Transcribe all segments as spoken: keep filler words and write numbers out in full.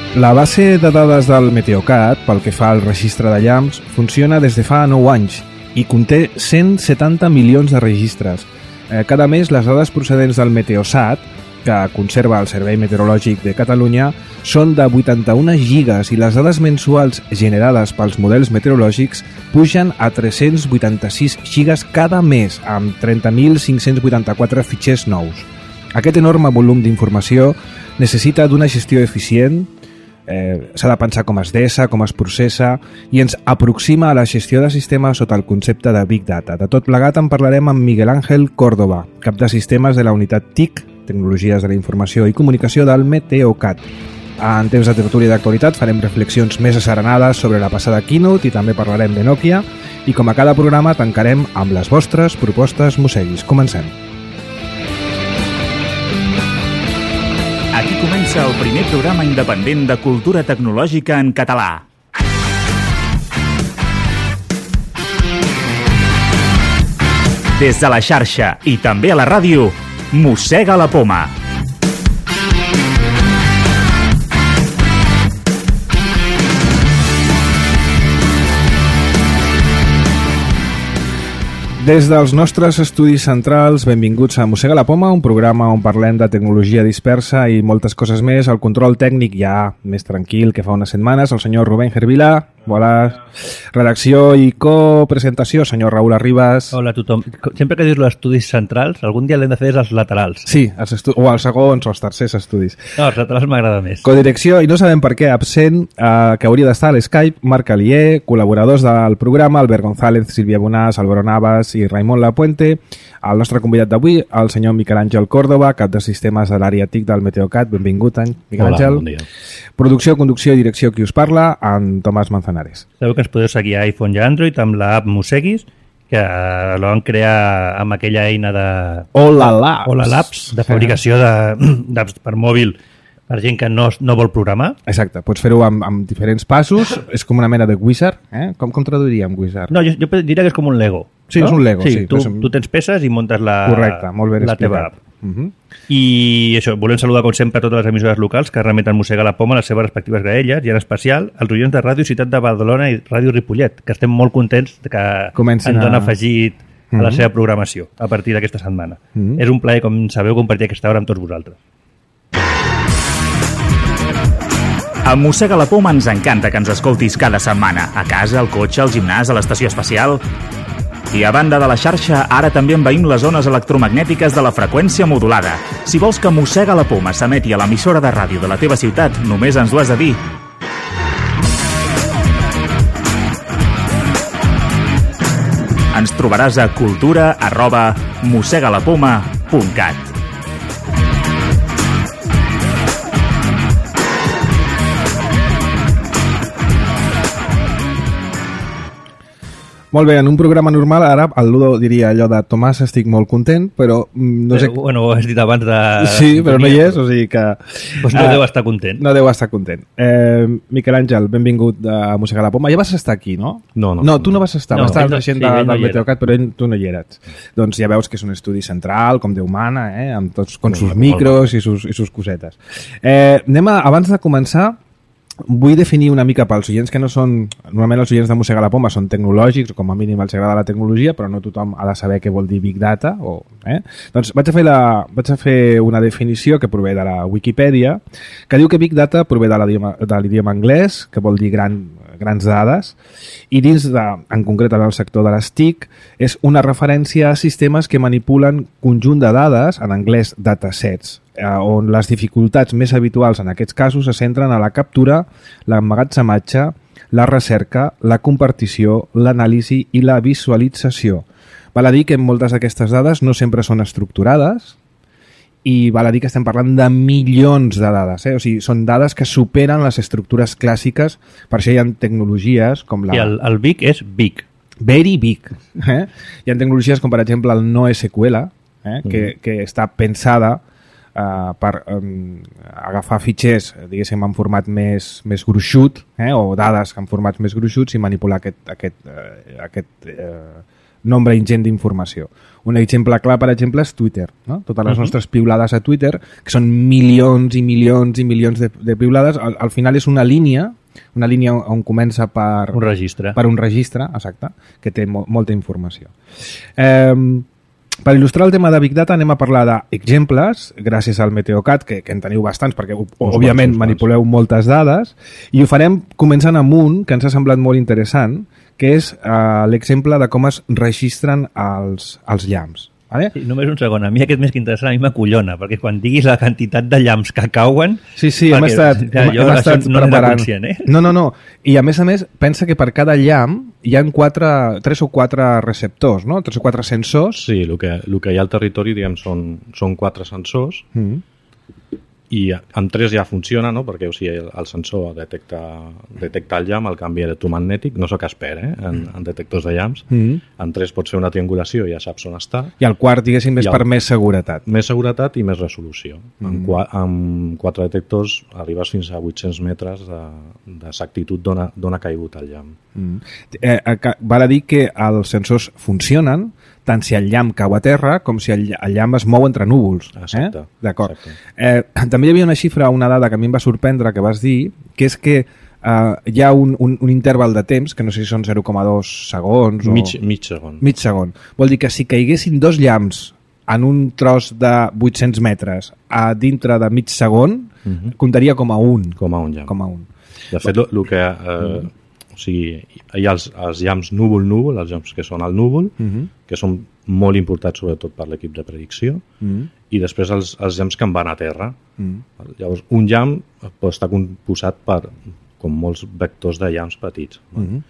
La base de dades del Meteocat, pel que fa al registre de llamps, funciona des de fa nou anys i conté cent setanta milions de registres. Eh, cada mes, les dades procedents del Meteosat, que conserva el Servei Meteorològic de Catalunya, són de vuitanta-un gigas i les dades mensuals generades pels models meteorològics pugen a tres-cents vuitanta-sis gigas cada mes, amb trenta mil cinc-cents vuitanta-quatre fitxers nous. Aquest enorme volum d'informació necessita d'una gestió eficient, eh, s'ha de pensar com es dessa, com es processa, i ens aproxima a la gestió de sistemes sota el concepte de Big Data. De tot plegat en parlarem amb Miguel Ángel Córdoba, cap de sistemes de la unitat T I C, Tecnologies de la Informació i Comunicació del Meteocat. En temps de tertúlia d'actualitat farem reflexions més asserenades sobre la passada keynote i també parlarem de Nokia, i com a cada programa tancarem amb les vostres propostes mosseguis. Comencem. Aquí comença el primer programa independent de cultura tecnològica en català. Des de la xarxa i també a la ràdio, Mossega la Poma. Des dels nostres estudis centrals, benvinguts a Mossega la Poma, un programa on parlem de tecnologia dispersa i moltes coses més. El control tècnic ja més tranquil que fa unes setmanes, el senyor Rubén Gervilà. Hola. Redacció i copresentació, senyor Raúl Arribas. Hola a tothom. Sempre que dius els estudis centrals, algun dia l'hem de fer els laterals. Sí, els estu- o els segons o els tercers estudis. No, els laterals m'agrada més. Codirecció, i no sabem per què, absent, eh, que hauria d'estar a l'Skype, Marc Alier, col·laboradors del programa, Albert González, Sílvia Bonàs, Álvaro Navas i Raimon Lapuente. El nostre convidat d'avui, el senyor Miquel Àngel Córdoba, cap de sistemes de l'àrea T I C del Meteocat. Benvingut, Miquel Hola, Àngel. bon dia. Producció, conducció i direcció, qui us parla, en Tomàs Manzanares. Sabeu que ens podeu seguir a iPhone i Android amb l'app Mosseguis, que la van crear amb aquella eina de... Hola Labs. Hola Labs, de fabricació de- d'apps per mòbil per gent que no, no vol programar. Exacte, pots fer-ho amb, amb diferents passos, és com una mena de wizard, eh? Com, com traduiríem wizard? No, jo, jo diria que és com un Lego. Sí, no? és un Lego, sí. Tu, És un- tu tens peces i muntes la, Correcte, molt ben la teva explicat. app. Uh -huh. I això, volem saludar com sempre a totes les emissores locals que remeten Mossega la Poma a les seves respectives graelles i en especial als oients de Ràdio Ciutat de Badalona i Ràdio Ripollet, que estem molt contents de que Comencin ens han a- afegit a la Mhm. seva programació a partir d'aquesta setmana. Mhm. És un plaer, com sabeu, compartir aquesta hora amb tots vosaltres. A Mossega la Poma ens encanta que ens escoltis cada setmana, a casa, al cotxe, al gimnàs, a l'estació espacial. I a banda de la xarxa, ara també envaïm les zones electromagnètiques de la freqüència modulada. Si vols que Mossega la Poma s'emeti a l'emissora de ràdio de la teva ciutat, només ens ho has de dir. Ens trobaràs a cultura arroba mossegalapoma punt cat. Molt bé, en un programa normal, ara el Ludo diria allò de Tomàs, estic molt content, però mm, no sé... Però, bueno, ho has dit abans de... Sí, però no hi és, o sigui que... Doncs no eh, deu estar content. No deu estar content. Eh, Miquel Àngel, benvingut a Mossega la Poma. Ja vas estar aquí, no? No, no. No, tu no vas estar, No, vas estar ell no- la gent sí, de, ell no del hi era. Meteocat, però ell, tu no hi eres. Doncs ja veus que és un estudi central, com Déu mana, eh? Amb tots, con Molt sus bé, micros i sus, i sus cosetes. Eh, anem a, abans de començar, vull definir una mica pels oients que no són... Normalment els oients de Mossega la Poma són tecnològics, o com a mínim els agrada la tecnologia, però no tothom ha de saber què vol dir Big Data. O, eh? Doncs vaig a, fer la, vaig a fer una definició que prové de la Wikipedia, que diu que Big Data prové de l'idioma de l'idioma anglès, que vol dir gran, grans dades, i dins, de, en concret en el sector de les T I C, és una referència a sistemes que manipulen conjunt de dades, en anglès datasets, eh, on les dificultats més habituals en aquests casos se centren a la captura, l'emmagatzematge, la recerca, la compartició, l'anàlisi i la visualització. Val a dir que moltes d'aquestes dades no sempre són estructurades, i val a dir que estem parlant de milions de dades, eh? O sigui, són dades que superen les estructures clàssiques, per això hi ha tecnologies com la... I el, el big és big. Very big. Eh? Hi ha tecnologies com, per exemple, el NoSQL, eh? que, que està pensada uh, per um, agafar fitxers, diguéssim, en format més, més gruixut, eh? o dades en formats més gruixuts i manipular aquest, aquest, uh, aquest uh, nombre ingent d'informació. Un exemple clar, per exemple, és Twitter. No? Totes les uh-huh. nostres piulades a Twitter, que són milions i milions i milions de, de piulades, al, al final és una línia, una línia on comença per un registre, per un registre, exacte, que té mo molta informació. Eh, per il·lustrar el tema de Big Data anem a parlar d'exemples, gràcies al Meteocat, que, que en teniu bastants, perquè òbviament manipuleu moltes dades, i ho farem començant amb un que ens ha semblat molt interessant, que és uh, l'exemple de com es registren els, els llamps. Vale? Sí, només un segon. A mi aquest més que interessant, a mi m'acollona, perquè quan diguis la quantitat de llamps que cauen... Sí, sí, hem estat, ja, hem, hem estat no preparant. Conscient, eh? No, no, no. I a més a més, pensa que per cada llamp hi ha quatre, tres o quatre receptors, no? Tres o quatre sensors. Sí, el que, el que hi ha al territori, diguem, són, són quatre sensors, mm. i amb tres ja funciona, no? Perquè o sigui, el, el sensor detecta, detecta el llamp, el canvi electromagnètic, no sóc expert eh? en, en detectors de llamps, mm. en tres pot fer una triangulació i ja saps on està. I el quart, diguéssim, és el, per més seguretat. Més seguretat i més resolució. Mm. En, qua, amb quatre detectors arribes fins a vuit-cents metres d'exactitud d'on ha caigut el llamp. Mm. Eh, val a dir que els sensors funcionen tant si el llamp cau a terra com si el, el llamp es mou entre núvols. Exacte. Eh? D'acord. Eh, també hi havia una xifra, una dada que a mi em va sorprendre, que vas dir, que és que eh, hi ha un, un, un interval de temps, que no sé si són zero coma dos segons o... Mig, mig segon. Mig segon. Vol dir que si caiguessin dos llamps en un tros de vuit-cents metres a dintre de mig segon, uh-huh. comptaria com a un. Com a un llamp. Com a un. De fet, el que... Eh, uh-huh. O sigui, hi ha els, els llamps núvol-núvol, els llamps que són al núvol, uh-huh. que són molt importats sobretot per l'equip de predicció, uh-huh. i després els, els llamps que en van a terra. Uh-huh. Llavors, un llamp pot estar composat per com molts vectors de llamps petits. Uh-huh.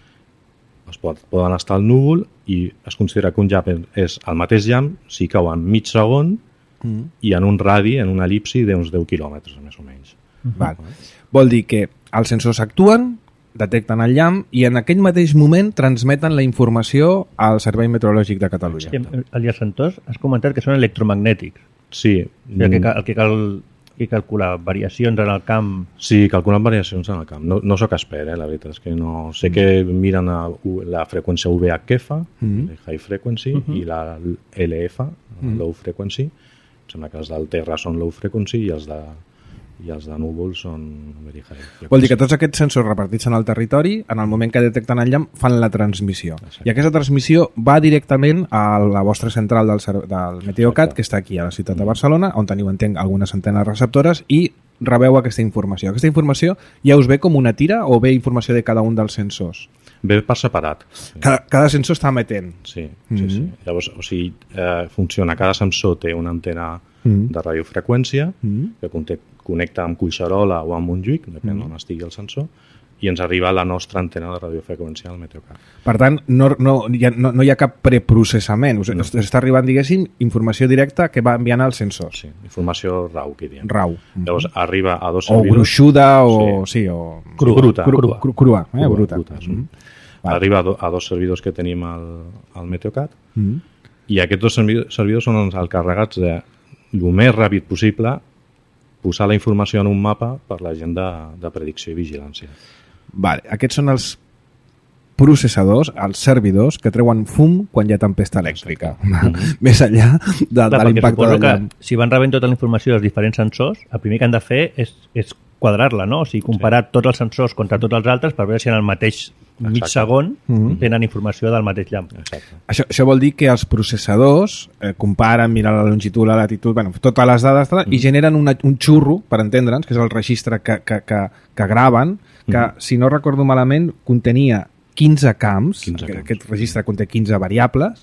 Es pot, poden estar al núvol i es considera que un llamp és el mateix llamp si cau en mig segon uh-huh. i en un radi, en una elipsi d'uns deu quilòmetres, més o menys. Uh-huh. Val. Vol dir que els sensors actuen, detecten el llamp i en aquell mateix moment transmeten la informació al Servei Meteorològic de Catalunya. Sí, els sensors has comentat que són electromagnètics. Sí. El que cal, el que cal que calcular variacions en el camp... Sí, calculen variacions en el camp. No, no sóc expert, eh, la veritat és que no... Sé que miren a, la freqüència U V H F, mm-hmm. High Frequency, mm-hmm. i la L F, mm-hmm. Low Frequency. Em sembla que els del terra són Low Frequency i els de... i els de núvol són very high. Vol dir que tots aquests sensors repartits en el territori, en el moment que detecten el llamp, fan la transmissió. Exacte. I aquesta transmissió va directament a la vostra central del, del Meteocat, que està aquí a la ciutat de Barcelona, on teniu, entenc, algunes antenes receptores, i rebeu aquesta informació. Aquesta informació ja us ve com una tira o ve informació de cada un dels sensors? Ve per separat. Sí. Cada, cada sensor està emetent. Sí, sí, mm-hmm. sí. Llavors, o sigui, eh, funciona, cada sensor té una antena mm-hmm. de radiofreqüència mm-hmm. que conté connecta amb Collserola o amb Montjuïc, depèn mm. on estigui el sensor, i ens arriba la nostra antena de radiofreqüència al Meteocat. Per tant, no, no, hi ha, no, no hi ha cap preprocessament, us, no. està arribant, diguéssim, informació directa que va enviant als sensors. Sí, informació rau, que diem. Rau. Llavors mm-hmm. arriba a dos servidors... O gruixuda, o... Sí, sí o... Cru, bruta. Cru, crua, cru, crua, eh, crua, bruta. bruta mm-hmm. vale. Arriba a, do, a dos servidors que tenim al, al Meteocat, mm-hmm. i aquests dos servidors són els encarregats de, el més ràpid possible, posar la informació en un mapa per la gent de, de predicció i vigilància. Vale. Aquests són els processadors, els servidors, que treuen fum quan hi ha tempesta elèctrica. Mm-hmm. Més enllà de, Clar, de l'impacte del llamp. Si van rebent tota la informació dels diferents sensors, el primer que han de fer és, és quadrar-la, no? O sigui, comparar sí. tots els sensors contra tots els altres per veure si en el mateix Exacte. mig segon mm-hmm. tenen informació del mateix llamp. Això, això vol dir que els processadors eh, comparen, miren la longitud, la latitud, bueno, totes les dades mm-hmm. i generen una, un xurro, per entendre'ns, que és el registre que, que, que, que graven, que, mm-hmm. si no recordo malament, contenia quinze camps, quinze camps. Aquest registre conté quinze variables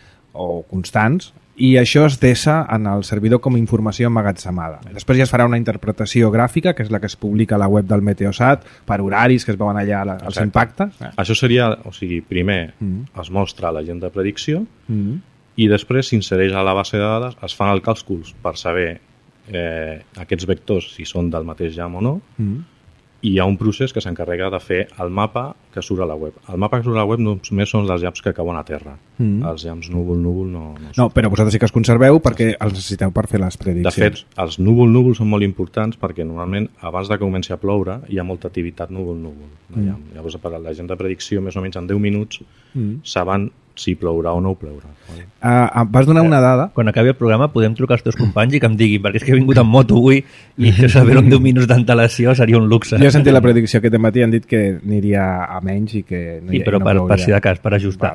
o constants, i això es deixa en el servidor com a informació emmagatzemada. Després ja es farà una interpretació gràfica, que és la que es publica a la web del Meteosat, per horaris que es veuen allà als Exacte. impactes. Això seria, o sigui, primer mm. es mostra a la gent de predicció mm. i després s'insereix a la base de dades, es fan els càlculs per saber eh, aquests vectors si són del mateix llamp o no, mm. i hi ha un procés que s'encarrega de fer el mapa que surt a la web. El mapa que surt a la web només són els llamps que cauen a terra. Mm. Els llamps núvol-núvol no, no No, però vosaltres sí que els conserveu perquè els necessiteu per fer les prediccions. De fet, els núvol-núvol són molt importants perquè normalment abans de que comenci a ploure hi ha molta activitat núvol-núvol. Mm. Llavors, per a la gent de predicció, més o menys en deu minuts, mm. saben si plourà o no ho plourà. Uh, vas donar una dada. Quan acabi el programa podem trucar als teus companys i que em diguin, perquè és que he vingut amb moto avui i saber-ho amb deu minuts d'antelació seria un luxe. Jo he sentit la predicció aquest matí, han dit que aniria a menys i que no, sí, hi, però no per, plouria. per si de cas, per ajustar.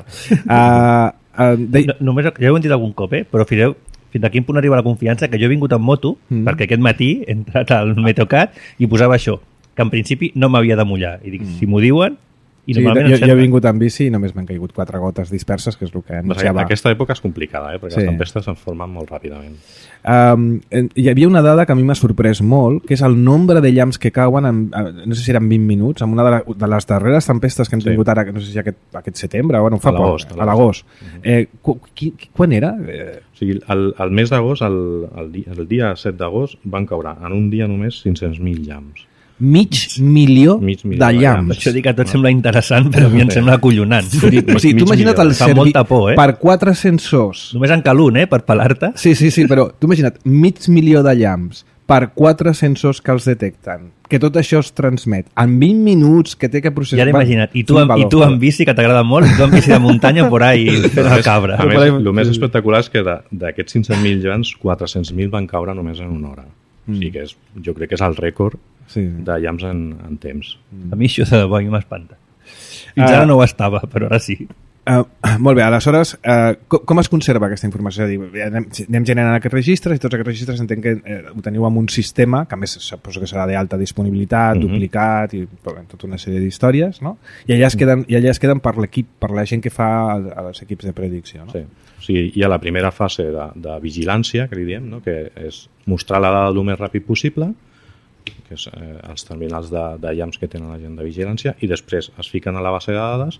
Uh, uh, de... no, només, ja ho hem dit algun cop, eh? Però fireu, fins a quin punt arriba la confiança que jo he vingut amb moto, mm. perquè aquest matí he entrat al Meteocat i posava això, que en principi no m'havia de mullar. I dic, mm. si m'ho diuen... I sí, jo, jo he vingut amb bici i només m'han caigut quatre gotes disperses, que és el que anunciava. Aquesta època és complicada, eh? perquè sí. les tempestes es formen molt ràpidament. Um, hi havia una dada que a mi m'ha sorprès molt, que és el nombre de llamps que cauen, en, no sé si eren vint minuts, en una de, la, de les darreres tempestes que hem sí. tingut ara, no sé si aquest, aquest setembre, bueno, fa a l'agost. A l'agost. Uh-huh. eh, qu qu quan era? Eh... O sigui, el, el mes d'agost, el, el, dia, el dia set d'agost, van caure en un dia només cinc-cents mil llamps. Mig milió, mig milió de llamps. Això dic que tot sembla interessant, però a mi em sembla acollonant. O sigui, tu imagina't el servi por, eh? per quatre sensors. Només en cal un, eh? Per pelar-te. Sí, sí, sí, però tu imagina't mig milió de llamps per quatre sensors que els detecten, que tot això es transmet en vint minuts, que té que processar... Ja l'he imaginat. I tu, amb, i tu amb bici, que t'agrada molt, i tu amb bici de muntanya por ahí fent el cabra. A més, el més espectacular és que d'aquests cinc-cents mil llamps, quatre-cents mil van caure només en una hora. Mm. O sigui que és, jo crec que és el rècord sí. de llamps en, en temps. A mi això de debò m'espanta. Fins ara uh, no ho estava, però ara sí. Uh, molt bé, aleshores, uh, com, com es conserva aquesta informació? Dir, anem, anem generant aquests registres i tots aquests registres entenc que eh, ho teniu en un sistema, que a més suposo que serà d'alta disponibilitat, uh-huh. duplicat i tota una sèrie d'històries, no? I allà es queden, i allà es queden per l'equip, per la gent que fa els equips de predicció, no? Sí. O sigui, hi ha la primera fase de, de vigilància, que li diem, no? Que és mostrar la dada el més ràpid possible, que és eh, els terminals de, de llamps que tenen la gent de vigilància, i després es fiquen a la base de dades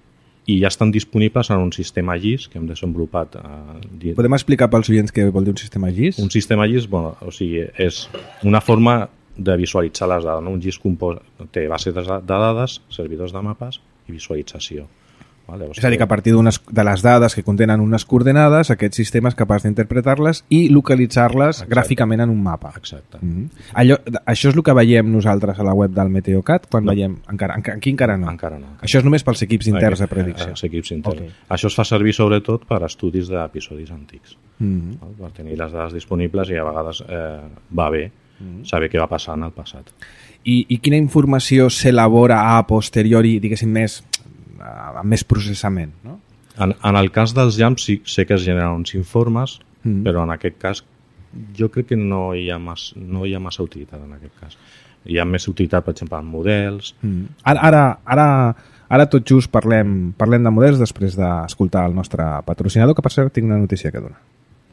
i ja estan disponibles en un sistema G I S que hem desenvolupat. Eh, Podem explicar pels oients què vol dir un sistema G I S? Un sistema G I S, bueno, o sigui, és una forma de visualitzar les dades. No? Un G I S compos, té base de dades, servidors de mapes i visualització. Vale, és a dir, que a partir de les dades que contenen unes coordenades, aquest sistema és capaç d'interpretar-les i localitzar-les gràficament en un mapa. Exacte. Mm-hmm. Allò, això és el que veiem nosaltres a la web del Meteocat? Quan no. veiem, encara, aquí encara no. Encara no. Això és només pels equips interns de predicció. Els equips interns. Okay. Això es fa servir sobretot per estudis d'episodis antics. Mm-hmm. Per tenir les dades disponibles i a vegades eh, va bé mm-hmm. saber què va passar en el passat. I, i quina informació s'elabora a posteriori, diguéssim, més... amb més processament, no? En, en el cas dels llamps sí, sé que es generen uns informes, mm. però en aquest cas jo crec que no hi ha massa, no hi ha massa utilitat en aquest cas. Hi ha més utilitat, per exemple, en models. Mm. Ara, ara, ara, ara tot just parlem, parlem de models després d'escoltar el nostre patrocinador, que per cert tinc una notícia que donar.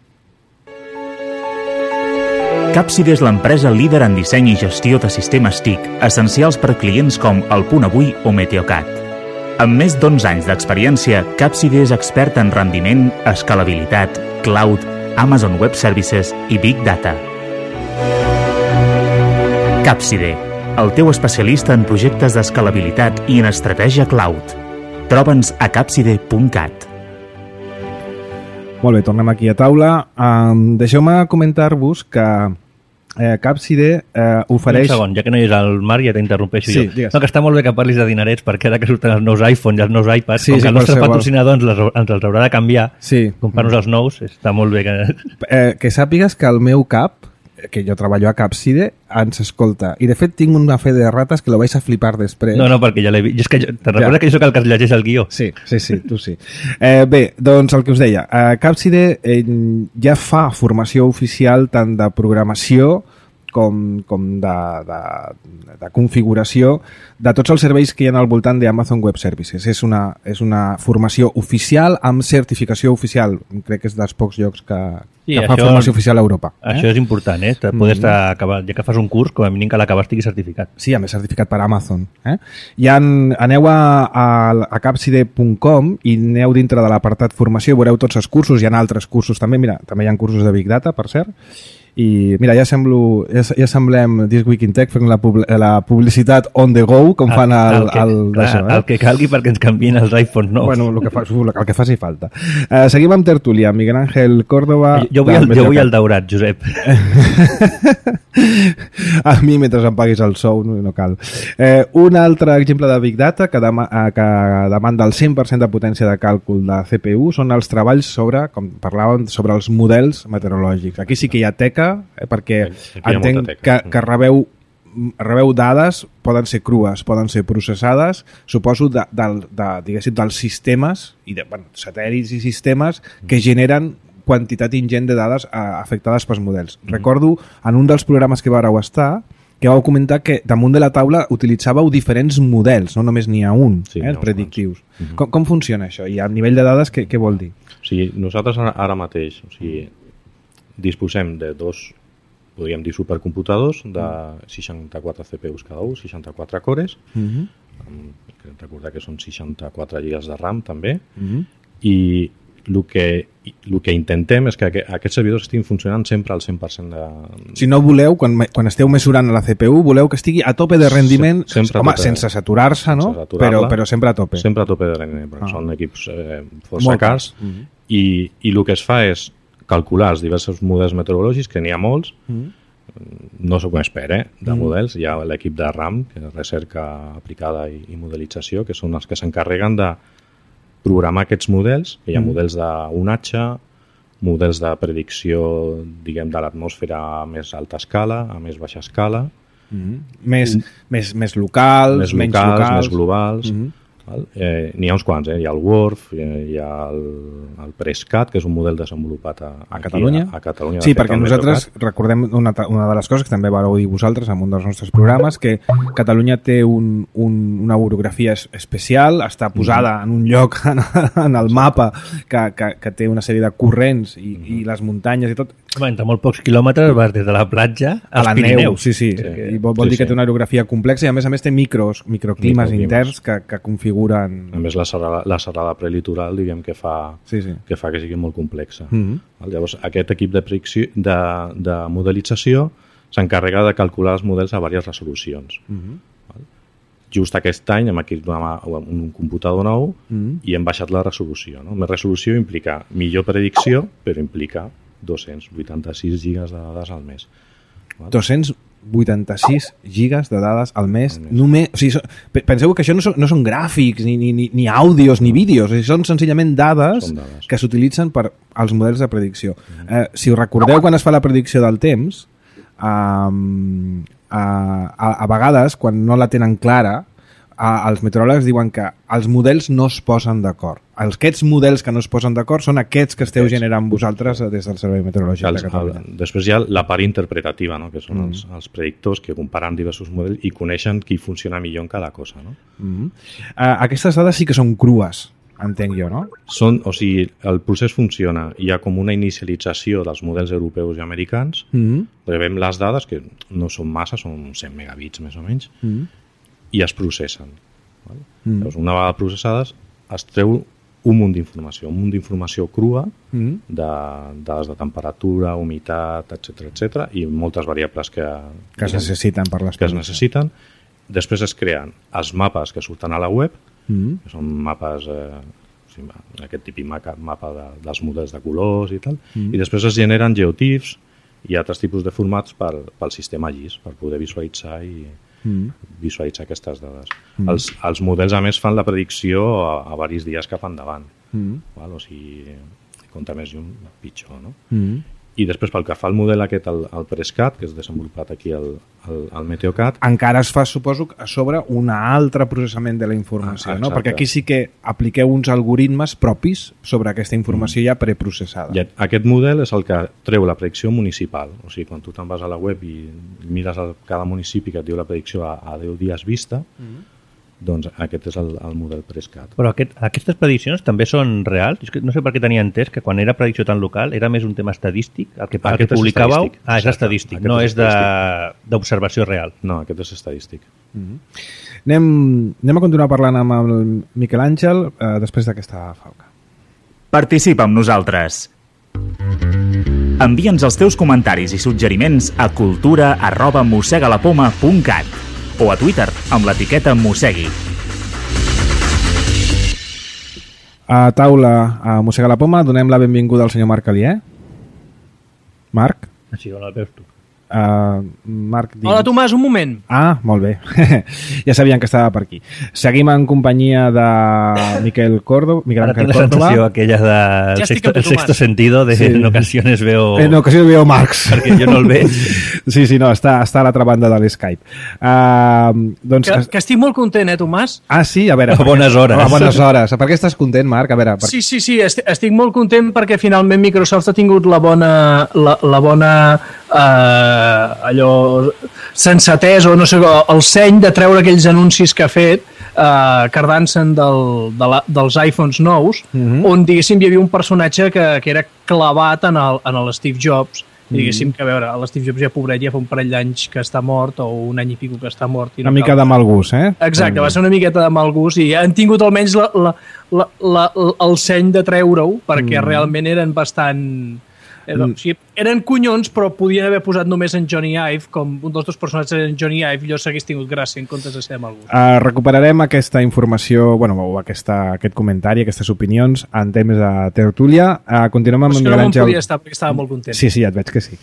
Capside és l'empresa líder en disseny i gestió de sistemes T I C, essencials per clients com El Punt Avui o Meteocat. Amb més d'onze anys d'experiència, Capside és expert en rendiment, escalabilitat, cloud, Amazon Web Services i Big Data. Capside, el teu especialista en projectes d'escalabilitat i en estratègia cloud. Troba'ns a capside punt cat. Molt bé, tornem aquí a taula. Um, Deixeu-me comentar-vos que Eh, Capside eh, ofereix... Un segon, ja que no hi és el Marc, ja t'interrompeixo sí, jo. Digues. No, que està molt bé que parlis de dinerets, perquè ara que surten els nous iPhones i els nous iPads, sí, com sí, que el nostre qualsevol. patrocinador ens, les, ens els haurà de canviar, sí. comprar-nos els nous, està molt bé que... Eh, que sàpigues que el meu cap, que jo treballo a Capside, ens escolta. I de fet tinc una fe de rates que lo vais a flipar després. No, no, perquè ja l'he vist. És que jo, te'n recordes ja. que jo soc el que es llegeix el guió? Sí, sí, sí, tu sí. Eh, bé, doncs el que us deia, eh, Capside eh, ja fa formació oficial tant de programació com, com de, de, de configuració de tots els serveis que hi ha al voltant d'Amazon Web Services. És una, és una formació oficial amb certificació oficial. Crec que és dels pocs llocs que, sí, que fa això, formació oficial a Europa. Això eh? és important, eh? Poder mm. estar acabat, ja que fas un curs, com a mínim que l'acabar estigui certificat. Sí, a més certificat per Amazon. Eh? I en, aneu a, a, a capside punt com i aneu dintre de l'apartat formació, veureu tots els cursos, hi ha altres cursos també, mira, també hi ha cursos de Big Data, per cert, I mira, ja semblo, ja, ja semblem This Week in Tech fent la, pub la publicitat on the go, com fan el, el, el, el, d'això, eh? el que calgui perquè ens canvien els iPhones nous. Bueno, el que, fa, el que faci falta. Uh, seguim amb tertúlia. Miguel Ángel Córdoba... Jo, jo, vull, el, jo vull el daurat, Josep. A mi, mentre em paguis el sou, no, no cal. Eh, un altre exemple de Big Data que, dema, que demanda el cent per cent de potència de càlcul de C P U són els treballs sobre, com parlàvem, sobre els models meteorològics. Aquí sí que hi ha teca, eh, perquè entenc que, que rebeu, rebeu dades, poden ser crues, poden ser processades, suposo, de, de, de, diguéssim, dels sistemes, i de, bueno, satèl·lits i sistemes que generen quantitat ingent de dades afectades pels models. Mm. Recordo, en un dels programes que vareu estar, que vau comentar que damunt de la taula utilitzàveu diferents models, no només n'hi ha un, sí, eh, predictius. Mm-hmm. com, com funciona això? I a nivell de dades, què, què vol dir? O sigui, nosaltres ara mateix, o sigui, disposem de dos, podríem dir, supercomputadors de seixanta-quatre C P Us cada un, seixanta-quatre cores, mm-hmm. amb, recordar que són seixanta-quatre gigas de RAM també, mm-hmm. i el que, el que intentem és que aquests servidors estiguin funcionant sempre al cent per cent de... Si no voleu, quan, quan esteu mesurant la C P U, voleu que estigui a tope de rendiment, Se, home, tope, sense saturar-se, no? Sense però, però sempre a tope. Sempre a tope de rendiment, perquè ah. són equips eh, força cars, mm-hmm. i, i el que es fa és calcular els diversos models meteorològics, que n'hi ha molts, mm. no sóc un expert eh, de mm. models, hi ha l'equip de RAM, que és recerca aplicada i, i modelització, que són els que s'encarreguen de programar aquests models, que hi ha mm. models d'onatge, models de predicció, diguem, de l'atmosfera a més alta escala, a més baixa escala, mm. més, mm. més, més locals, més menys locals, locals, més globals. Mm. Eh, n'hi ha uns quants, eh? Hi ha el WRF, hi ha el, el PRESCAT, que és un model desenvolupat a, a Catalunya. A, a Catalunya sí, perquè nosaltres recordem una, una de les coses que també vareu dir vosaltres en un dels nostres programes, que Catalunya té un, un, una orografia especial, està posada mm-hmm. en un lloc en, en el mapa que, que, que té una sèrie de corrents i, mm-hmm. i les muntanyes i tot. Home, entre molt pocs quilòmetres vas des de la platja als a la Pirineus. Neu, sí, sí. sí. I vol, vol sí, dir que sí. té una orografia complexa i a més a més té micros, microclimes, microclimes. interns que, que configuren... A més la serrada, la serrada prelitoral diguem que fa, sí, sí. que fa que sigui molt complexa. Mm-hmm. Llavors aquest equip de, de, de modelització s'encarrega de calcular els models a diverses resolucions. Mm-hmm. Just aquest any hem adquirit un computador nou mm-hmm. i hem baixat la resolució. No? Més resolució implica millor predicció, però implica dos-cents vuitanta-sis gigas de dades al mes. Val? dos-cents vuitanta-sis gigas de dades al mes. Al mes. Només, o sigui, so, penseu que això no són, no són gràfics, ni, ni, ni àudios, ni vídeos. O sigui, són senzillament dades, són dades que s'utilitzen per als models de predicció. Mm. Eh, si us recordeu quan es fa la predicció del temps, um, a, a, a vegades, quan no la tenen clara, a, els meteoròlegs diuen que els models no es posen d'acord. Aquests models que no es posen d'acord són aquests que esteu aquests. generant vosaltres des del Servei Meteorològic els, de Catalunya. El, després hi ha la part interpretativa, no? Que són mm. els, els predictors que comparen diversos models i coneixen qui funciona millor en cada cosa. No? Mm. Uh, aquestes dades sí que són crues, entenc jo, no? Són, o sigui, el procés funciona. Hi ha com una inicialització dels models europeus i americans, mm. rebem les dades, que no són massa, són cent megabits més o menys, mm. i es processen. Val? Mm. Llavors, una vegada processades, es treu un munt d'informació, un munt d'informació crua, mm. de dades de temperatura, humitat, etcètera, etcètera, i moltes variables que, que es necessiten per les que es necessiten. Després es creen els mapes que surten a la web, mm. que són mapes, eh, o sigui, aquest típic mapa, mapa de, dels models de colors i tal, mm. i després es generen geotips i altres tipus de formats per, pel sistema G I S, per poder visualitzar i Mm. visualitzar aquestes dades. Mm. Els, els models, a més, fan la predicció a, a varis dies cap endavant. Mm. Val? O sigui, compta més llum, pitjor, no? Mm. I després, pel que fa al model aquest, el, el PRESCAT, que és desenvolupat aquí al, al, al Meteocat... Encara es fa, suposo, a sobre un altre processament de la informació, ah, no? Perquè aquí sí que apliqueu uns algoritmes propis sobre aquesta informació mm. ja preprocessada. I aquest model és el que treu la predicció municipal. O sigui, quan tu te'n vas a la web i mires el, cada municipi que et diu la predicció a, a deu dies vista, mm. doncs aquest és el, el model PRESCAT. Però aquest, aquestes prediccions també són reals? És que no sé per què tenia entès que quan era predicció tan local era més un tema estadístic, el que, el que publicàveu... És ah, és estadístic, aquest no és d'observació real. No, aquest és estadístic. Mm-hmm. anem, anem a continuar parlant amb el Miquel Àngel eh, després d'aquesta falca. Participa amb nosaltres. Envia'ns els teus comentaris i suggeriments a cultura arroba mossegalapoma punt cat o a Twitter amb l'etiqueta mossegui. A taula, a Mossega la Poma, donem la benvinguda al senyor Marc Alier. Marc? Sí, on el veus tu? Uh, Marc, digues. Hola, Tomàs, un moment. Ah, molt bé. Ja sabien que estava per aquí. Seguim en companyia de Miquel Córdoba. Miquel Ara Ángel tinc la Córdoba. sensació aquella del Ja estic sexto, amb tu, el sexto Tomàs. sentido de Sí. en ocasiones veo... En ocasió veo Marx. Perquè jo no el veig. Sí, sí, no, està, està a l'altra banda de l'Skype. Uh, doncs, Que, que estic molt content, eh, Tomàs? Ah, sí? A veure. A bones hores. A bones hores. Per què estàs content, Marc? A veure, per... Sí, sí, sí, estic, estic molt content perquè finalment Microsoft ha tingut la bona, la, la bona eh, allò sensatès o no sé, el seny de treure aquells anuncis que ha fet eh, cardant-se'n del, de la, dels iPhones nous, Mhm. on diguéssim hi havia un personatge que, que era clavat en el, en el Steve Jobs, diguéssim que a veure, l'Steve Jobs ja pobret ja fa un parell d'anys que està mort o un any i pico que està mort i no Una mica cal- de mal gust, eh? Exacte, va ser una miqueta de mal gust i han tingut almenys la, la, la, la, el seny de treure-ho perquè mm. realment eren bastant... Era, mm. o sigui, eren conyons, però podien haver posat només en Johnny Ive, com un dels dos personatges en Johnny Ive, i llavors s'hagués tingut gràcia en comptes de ser de mal gust. Uh, recuperarem aquesta informació, bueno, o aquesta, aquest comentari, aquestes opinions en temps de tertúlia. Uh, continuem amb Però és que Miguel no me'n Àngel. podia estar perquè estava molt content. Sí, sí, ja et veig que sí.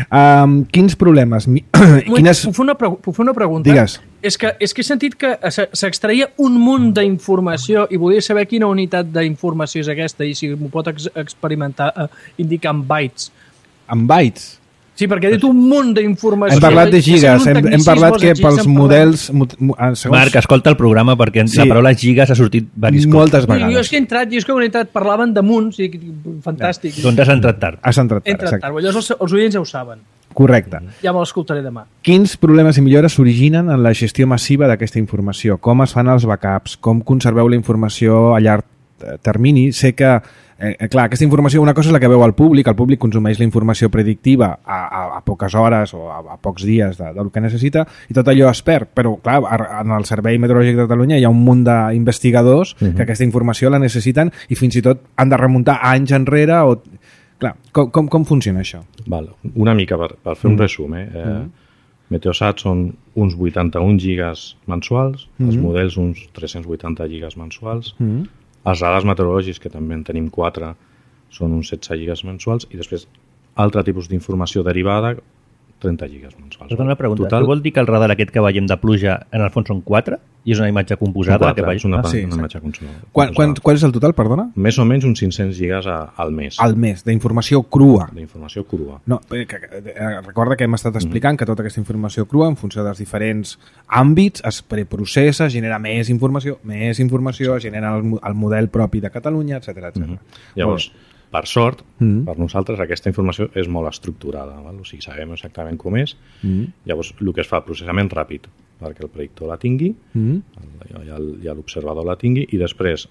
Um, quins problemes... Mi... quines... Puc fer una, pre puc fer una pregunta? Digues. És que, és que he sentit que se- s'extraia un munt d'informació i volia saber quina unitat d'informació és aquesta i si m'ho pot ex experimentar, eh, indicar en bytes. En bytes. Sí, perquè he dit un munt d'informació. Hem parlat de Ja sé gigas, un hem, hem tecnicisme, parlat els que enginyers pels en parlen. models... Mo, mo, ah, segons, Marc, escolta el programa perquè Sí. la paraula gigas ha sortit diversos cops. moltes Jo, jo és vegades. que he entrat, jo és que he entrat, parlaven de munts, i fantàstic. Doncs has entrat tard. Has entrat He tard, entrat exacte. tard, llavors els, els oients ja ho saben. Correcte. Ja me l'escoltaré demà. Quins problemes i millores s'originen en la gestió massiva d'aquesta informació? Com es fan els backups? Com conserveu la informació a llarg eh, termini? Sé que, eh, clar, aquesta informació, una cosa és la que veu el públic, el públic consumeix la informació predictiva a, a, a poques hores o a, a pocs dies de, del que necessita i tot allò es perd, però clar, a- en el Servei Meteorològic de Catalunya hi ha un munt d'investigadors uh -huh. que aquesta informació la necessiten i fins i tot han de remuntar anys enrere o... Clar, com, com, com funciona això? Val, una mica per, per fer un Mm. resum. Eh? Eh, Meteosat són uns vuitanta-un gigas mensuals, els Mm. models uns tres-cents vuitanta gigas mensuals, Mm. els radars meteorològics, que també en tenim quatre, són uns setze gigas mensuals, i després altre tipus d'informació derivada, trenta gigas mensuals. Perdona una pregunta. Total, Això vol dir que el radar aquest que veiem de pluja en el fons són quatre? I és una imatge composada? quatre, que veig... és una, Ah, ah, sí, una exacte. imatge consonant. Quan, quan, quan és el total, perdona? Més o menys uns cinc-cents gigas a, al mes Al mes, d'informació crua. d'informació crua. No, eh, que, que, eh, recorda que hem estat explicant que tota aquesta informació crua, en funció dels diferents àmbits, es preprocessa, genera més informació, més informació, genera el, mo- el model propi de Catalunya, etcètera, etcètera. Mhm. Llavors, per sort, Mhm. per nosaltres aquesta informació és molt estructurada, val? O sigui, sabem exactament com és. Mm. Llavors, el que es fa, processament ràpid, perquè el predictor la tingui, Mm. el- i el- i l'observador la tingui, i després,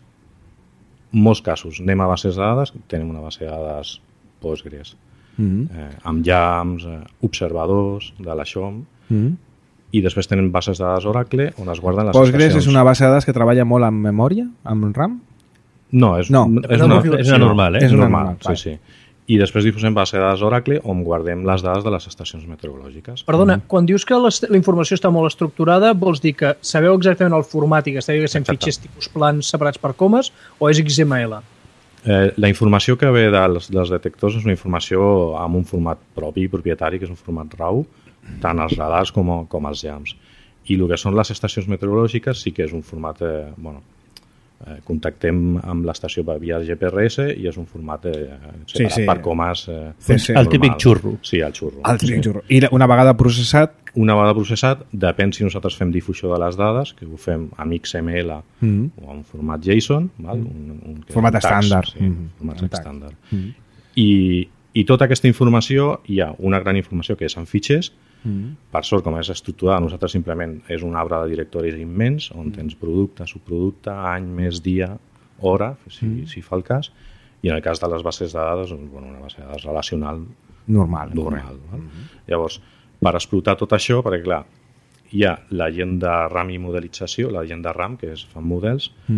en molts casos, anem a bases de dades, tenim una base de dades Postgres, Mm. eh, amb llams, eh, observadors de la X O M, Mm. i després tenen bases de dades Oracle on es guarden les Postgres estacions. és una base de dades que treballa molt amb memòria, amb RAM? No, és, No, és, una una, configuració. És una normal, eh? És una normal, normal, sí, vale. sí. I després disposem base de dades Oracle on guardem les dades de les estacions meteorològiques. Perdona, quan dius que les- la informació està molt estructurada, vols dir que sabeu exactament el format i que esteu diguéssim Exacte. fitxers tipus plans separats per comes o és X M L? Eh, la informació que ve dels, dels detectors és una informació amb un format propi, propietari, que és un format RAW, tant els radars com, com els llams. I el que són les estacions meteorològiques sí que és un format... Eh, bueno, eh, contactem amb l'estació via G P R S i és un format eh, separat sí. per comes eh, Sí, sí. El típic normal. xurro. Sí, el xurro. El típic xurro. I la- una vegada processat... Una vegada processat, depèn si nosaltres fem difusió de les dades, que ho fem amb X M L Mm. o en format JSON, val? Un, un, que és Format un tags, estàndard. Sí, Mhm. format Un tag. estàndard. Mm. I, I tota aquesta informació, hi ha una gran informació que és en fitxers, Mm. per sort, com és estructurada, nosaltres simplement és un arbre de directoris immens, on tens producte, subproducte, any, mes, dia, hora, si, Mm. si fa el cas, i en el cas de les bases de dades, doncs, bueno, una base de dades relacional Normal. normal. Val? Llavors, per explotar tot això, perquè clar, hi ha la gent de RAM i modelització, la gent de RAM, que es fan models, Mm.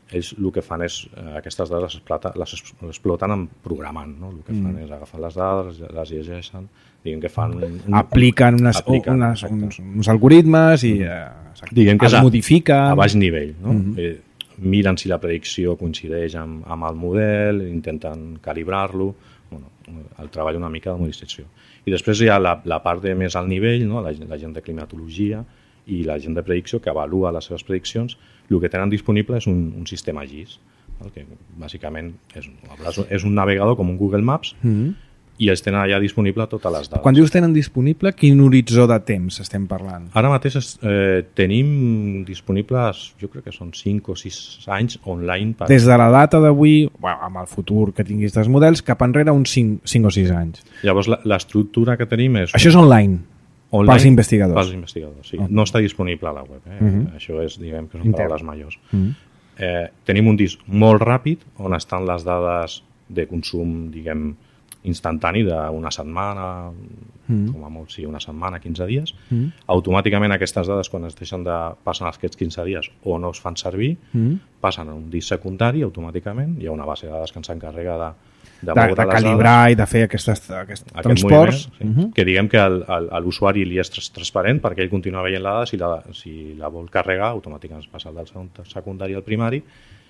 ells el que fan és, aquestes dades les, explota, les exploten en programant, no? El que fan mm. és agafar les dades, les llegeixen, diguem que fan... Un, apliquen, unes, apliquen unes, uns, uns algoritmes i eh, diguem que es modifiquen... A baix nivell, no? Mm-hmm. eh, miren si la predicció coincideix amb, amb el model, intenten calibrar-lo, bueno, el treball una mica de modificació. I després hi ha la, la part de més alt nivell, no? la, la gent de climatologia i la gent de predicció que avalua les seves prediccions. El que tenen disponible és un, un sistema G I S, el que bàsicament és, és un navegador com un Google Maps, mm-hmm. i ells tenen allà disponible totes les dades. Quan dius tenen disponible, quin horitzó de temps estem parlant? Ara mateix eh, tenim disponibles, jo crec que són cinc o sis anys online. Per... Des de la data d'avui, bueno, amb el futur que tinguis dels models, cap enrere uns cinc o sis anys. Llavors l'estructura que tenim és... Això és online, online pels investigadors. Pels investigadors, sí. Okay. No està disponible a la web. Eh? Uh-huh. Això és, diguem, que són paraules majors. Uh-huh. eh, tenim un disc molt ràpid on estan les dades de consum, diguem, instantani d'una setmana, mm. com a molt, sí, una setmana, quinze dies. Mm. Automàticament aquestes dades, quan es deixen de... passen aquests quinze dies o no es fan servir, mm. passen a un disc secundari automàticament. Hi ha una base de dades que ens s'encarrega de, de, de, de calibrar dades, i de fer aquestes, aquests aquest transports. Sí. Mm-hmm. Que diguem que el, el, a l'usuari li és transparent perquè ell continua veient la dada, si la, si la vol carregar, automàticament es passa del secundari al primari.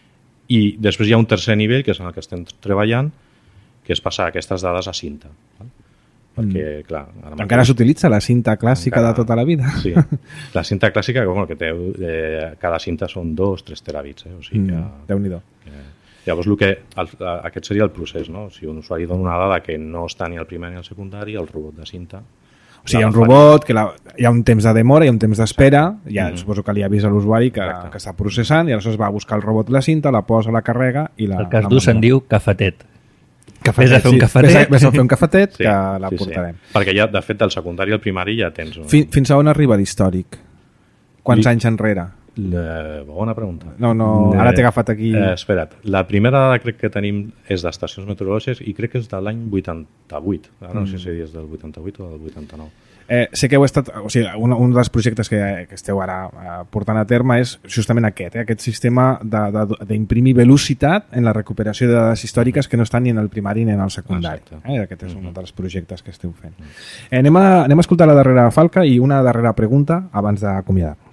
I després hi ha un tercer nivell, que és en el que estem treballant, que és passar aquestes dades a cinta. Val? Perquè, mm. clar... Ara encara mateix... s'utilitza la cinta clàssica encara... de tota la vida. Sí, la cinta clàssica, bueno, que té, eh, cada cinta són dos, tres terabits. Eh? O sigui que, mm. Déu-n'hi-do. Que, llavors, el que, el, aquest seria el procés, no? Si un usuari dona una dada que no està ni al primer ni al secundari, el robot de cinta... O sigui, hi ha un robot, que la, hi ha un temps de demora, hi ha un temps d'espera, ja mm-hmm. suposo que li avisa a l'usuari que, que està processant, i aleshores va a buscar el robot la cinta, la posa, la carrega i la... El cas dur se'n diu cafetet. Cafetet, vés a fer un cafetet, sí. vés a fer un cafetet sí, que la sí, portarem. Sí. Perquè ja, de fet, del secundari al primari ja tens... Un... Fins, fins a on arriba l'històric? Quants I... anys enrere? La... Bona pregunta. No, no, ara t'he agafat aquí... Eh, espera't, la primera dada crec que tenim és d'estacions meteorològiques i crec que és de l'any vuitanta-vuit. Ara no mm. sé si és del vuitanta-vuit o del vuitanta-nou. Eh, sé que heu estat, o sigui, un, un dels projectes que, que esteu ara eh, portant a terme és justament aquest, eh, aquest sistema d'imprimir velocitat en la recuperació de dades històriques que no estan ni en el primari ni en el secundari. Eh, aquest és un dels projectes que esteu fent. Eh, anem, a, anem a escoltar la darrera falca i una darrera pregunta abans d'acomiadar-nos.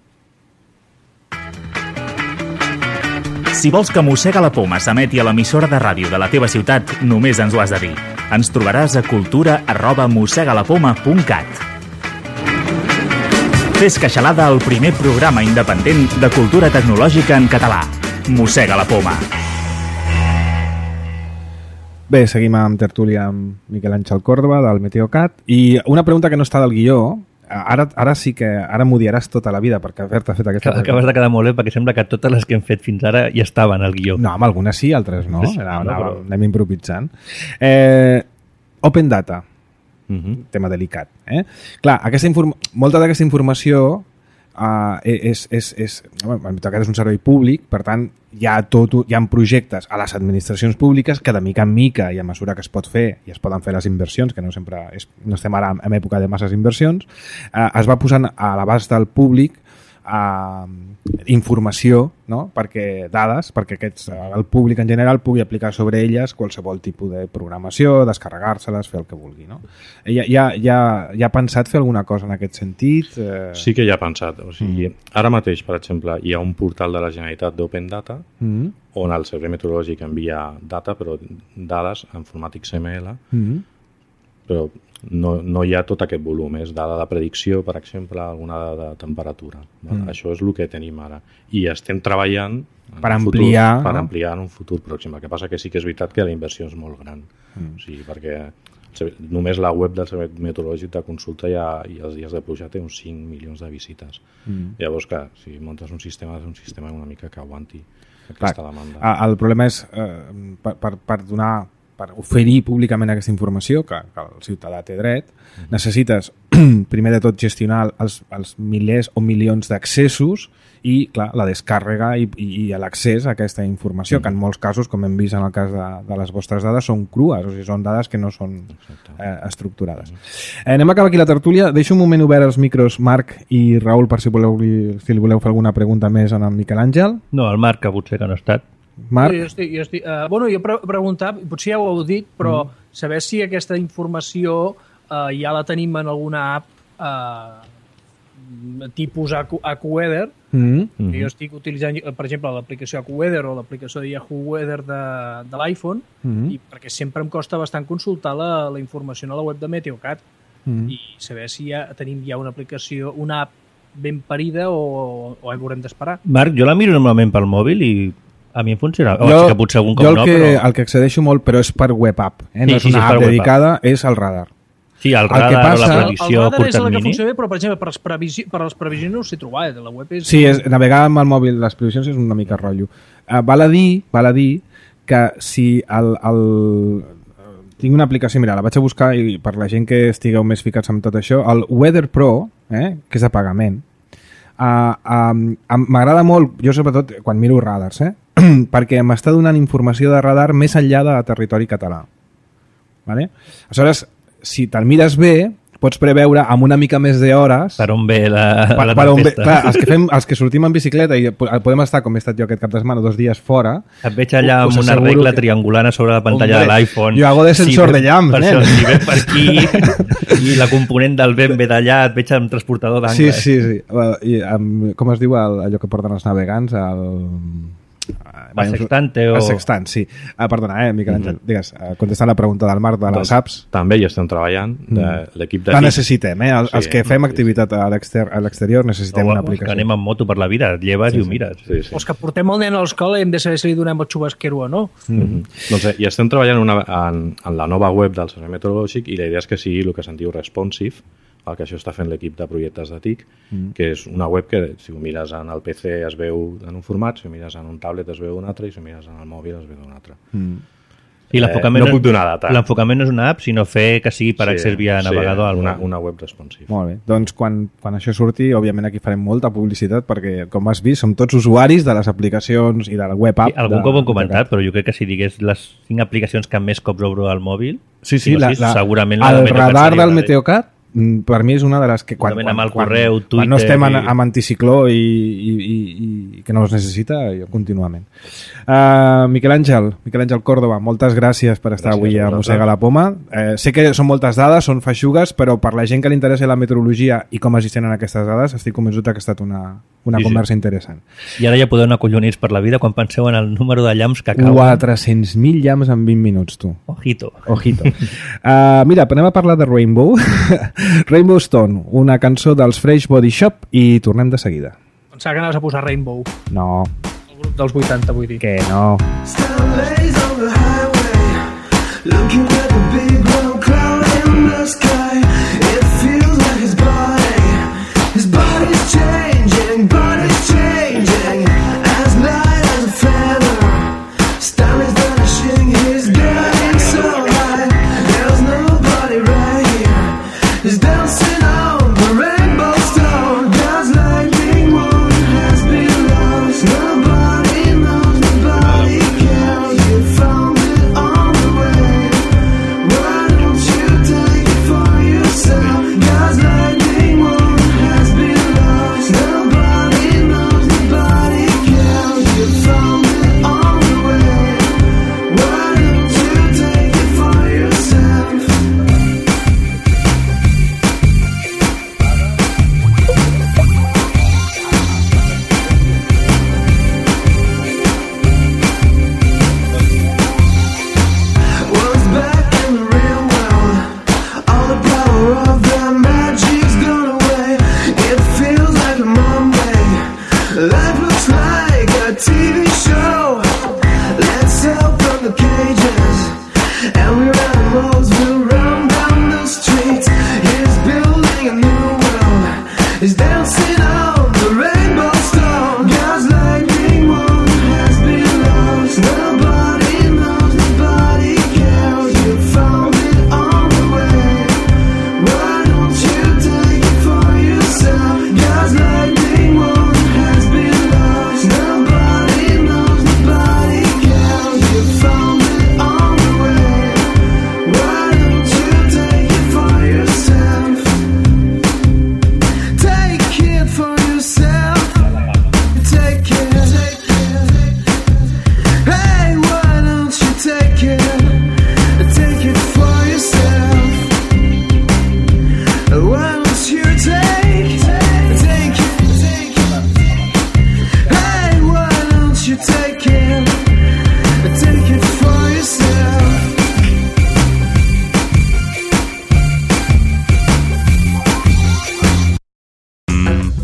Si vols que Mossega la Poma s'emeti a l'emissora de ràdio de la teva ciutat, només ens ho has de dir. Ens trobaràs a cultura arroba mossegalapoma punt cat. Fes queixalada al primer programa independent de cultura tecnològica en català. Mossega la Poma. Bé, seguim amb tertúlia amb Miquel Àngel Córdoba del Meteocat i una pregunta que no està del guió. Ara, ara sí que ara m'odiaràs tota la vida perquè haver-te fet aquesta pregunta. Acabes de quedar molt bé perquè sembla que totes les que hem fet fins ara ja estaven al guió. No, amb algunes sí, altres no. Era, no però... Anem improvisant. Eh, Open Data, uh-huh. tema delicat. Eh? Clar, aquesta inform... molta d'aquesta informació uh, és, és, és, bueno, és un servei públic, per tant hi ha, tot, hi ha projectes a les administracions públiques que de mica en mica i a mesura que es pot fer i es poden fer les inversions, que no sempre és, no estem ara en època de masses inversions, eh, es va posant a l'abast del públic Uh, informació, no? Perquè dades, perquè aquests, el públic en general pugui aplicar sobre elles qualsevol tipus de programació, descarregar-se-les, fer el que vulgui, no? Ja, ja, ja, ja ha pensat fer alguna cosa en aquest sentit? Eh... Sí que ja ha pensat. O sigui, mm. Ara mateix, per exemple, hi ha un portal de la Generalitat d'Open Data mm. on el Servei Meteorològic envia data, però dades en format X M L, mm. però no, no hi ha tot aquest volum, és dada de predicció, per exemple, alguna dada de temperatura. Mm. Això és el que tenim ara. I estem treballant per ampliar, futur, per ampliar en un futur pròxim. El que passa que sí que és veritat que la inversió és molt gran. Mm. O sigui, perquè només la web del Servei Meteorològic de consulta ja, i els dies de pluja té uns cinc milions de visites. Mm. Llavors, clar, si muntes un sistema, és un sistema una mica que aguanti aquesta clar, demanda. El problema és, eh, per, per, per donar per oferir públicament aquesta informació, que, que el ciutadà té dret, necessites, primer de tot, gestionar els, els milers o milions d'accessos i, clar, la descàrrega i, i, i l'accés a aquesta informació, que en molts casos, com hem vist en el cas de, de les vostres dades, són crues, o sigui, són dades que no són eh, estructurades. Eh, anem a acabar aquí la tertúlia. Deixo un moment obert els micros, Marc i Raül, per si, voleu, si li voleu fer alguna pregunta més en el Miquel Àngel. No, el Marc, que potser que no ha estat. Marc? Jo estic, jo estic, uh, bueno, jo pre preguntar, potser ja ho heu dit, però mm. saber si aquesta informació uh, ja la tenim en alguna app uh, tipus AccuWeather. Mm -hmm. Jo estic utilitzant, per exemple, l'aplicació AccuWeather o l'aplicació de Yahoo Weather de, de l'iPhone, mm -hmm. i perquè sempre em costa bastant consultar la, la informació a la web de Meteocat mm -hmm. i saber si ja tenim ja una aplicació, una app ben parida o, o haurem d'esperar. Marc, jo la miro normalment pel mòbil i a mi em funciona. O jo, sí que potser algun cop jo el no, que, però... el que accedeixo molt, però és per web app, eh? no sí, és sí, una sí, app és dedicada, app. És el radar. Sí, el radar el passa, o la previsió el, el radar curt és el que termini. funciona bé, però, per exemple, per les, previsi per les previsions no ho sé trobar. La web és... Sí, és, navegar amb el mòbil les previsions és una mica rotllo. Uh, val a dir, val a dir que si el, el... tinc una aplicació, mira, la vaig a buscar i per la gent que estigueu més ficats amb tot això, el Weather Pro, eh, que és de pagament, uh, uh, m'agrada molt, jo sobretot quan miro radars, eh, perquè m'està donant informació de radar més enllà de territori català. Vale? Aleshores, si te'l mires bé, pots preveure amb una mica més d'hores... Per on ve la, per, la per on ve, tempesta. clar, els que, fem, els que sortim en bicicleta i podem estar, com he estat jo aquest cap de setmana, dos dies fora... Et veig allà amb una regla que... triangular sobre la pantalla Hombre, de l'iPhone. Jo hago de sensor si de llamps, per nen. això, si ve per aquí i la component del vent ve d'allà, et veig amb transportador d'angles. Sí, sí, sí. I, um, com es diu el, allò que porten els navegants? El... El sextante o... El sextant, sí. Ah, perdona, eh, Miquel Àngel, mm -hmm. digues, contestant la pregunta del Marc de les apps. També hi estem treballant, de mm. l'equip de... La necessitem, eh? Els, sí, els que fem sí, activitat a l'exterior necessitem o, una aplicació. Que anem amb moto per la vida, et lleves sí, i ho mires. Sí, sí. Els que portem el nen a l'escola hem de saber si li donem el xubasquero o no. Mm -hmm. Doncs eh, hi estem treballant una, en, en la nova web del Servei Meteorològic i la idea és que sigui el que se'n diu responsive, el que això està fent l'equip de projectes de T I C, mm. que és una web que si ho mires en el P C es veu en un format, si ho mires en un tablet es veu un altre i si ho mires en el mòbil es veu un altre. Mm. I l'enfocament eh, no puc donar data. L'enfocament no és una app, sinó fer que sigui per sí, accés via sí, navegador. Una, una web responsive. Molt bé. Doncs quan, quan això surti, òbviament aquí farem molta publicitat perquè, com has vist, som tots usuaris de les aplicacions i de la web app. Sí, algun de, cop ho hem comentat, però jo crec que si digués les cinc aplicacions que més cops obro al mòbil, sí, sí, la, sis, la, segurament el la radar del Meteocat per mi és una de les que quan, quan, amb el quan, correu, Twitter, quan no estem i... amb anticicló i, i, i, i que no es necessita, jo contínuament. Uh, Miquel Àngel, Miquel Àngel Córdoba, moltes gràcies per estar gràcies avui a Mossega la Poma. Eh, sé que són moltes dades, són feixugues, però per la gent que li interessa la meteorologia i com es gestionen aquestes dades, estic convençut que ha estat una, una sí, conversa sí. interessant. I ara ja podeu anar collonits per la vida quan penseu en el número de llamps que cauen. quatre-cents mil llamps en vint minuts, tu. Ojito. Ojito. uh, mira, anem a parlar de Rainbow. Rainbow Stone, una cançó dels Fresh Body Shop i tornem de seguida. Pensava que anaves a posar Rainbow. No. El grup dels vuitanta, vull dir. Que no. Starlays on the highway, looking at the big round cloud in the sky. It feels like his body, his body's changing, body's changing, as light as a feather. Stanley's vanishing, he's getting so high. There's nobody right here. He's dancing on the rainbow stone. God's lightning one has been lost. Nobody knows, nobody cares. You found it on the way. Why don't you take it for yourself? God's lightning one has been lost. Nobody knows, nobody cares. You found it on the way. Why don't you take it for yourself? One's back in the real world. All the power of the magic's gone away. It feels like a Monday. Life looks like a T V show. Let's open the cages, and we're animals. We'll run down the streets. He's building a new world. He's dancing on the rainbow stone. God's lightning one has been lost. Nobody knows, nobody cares.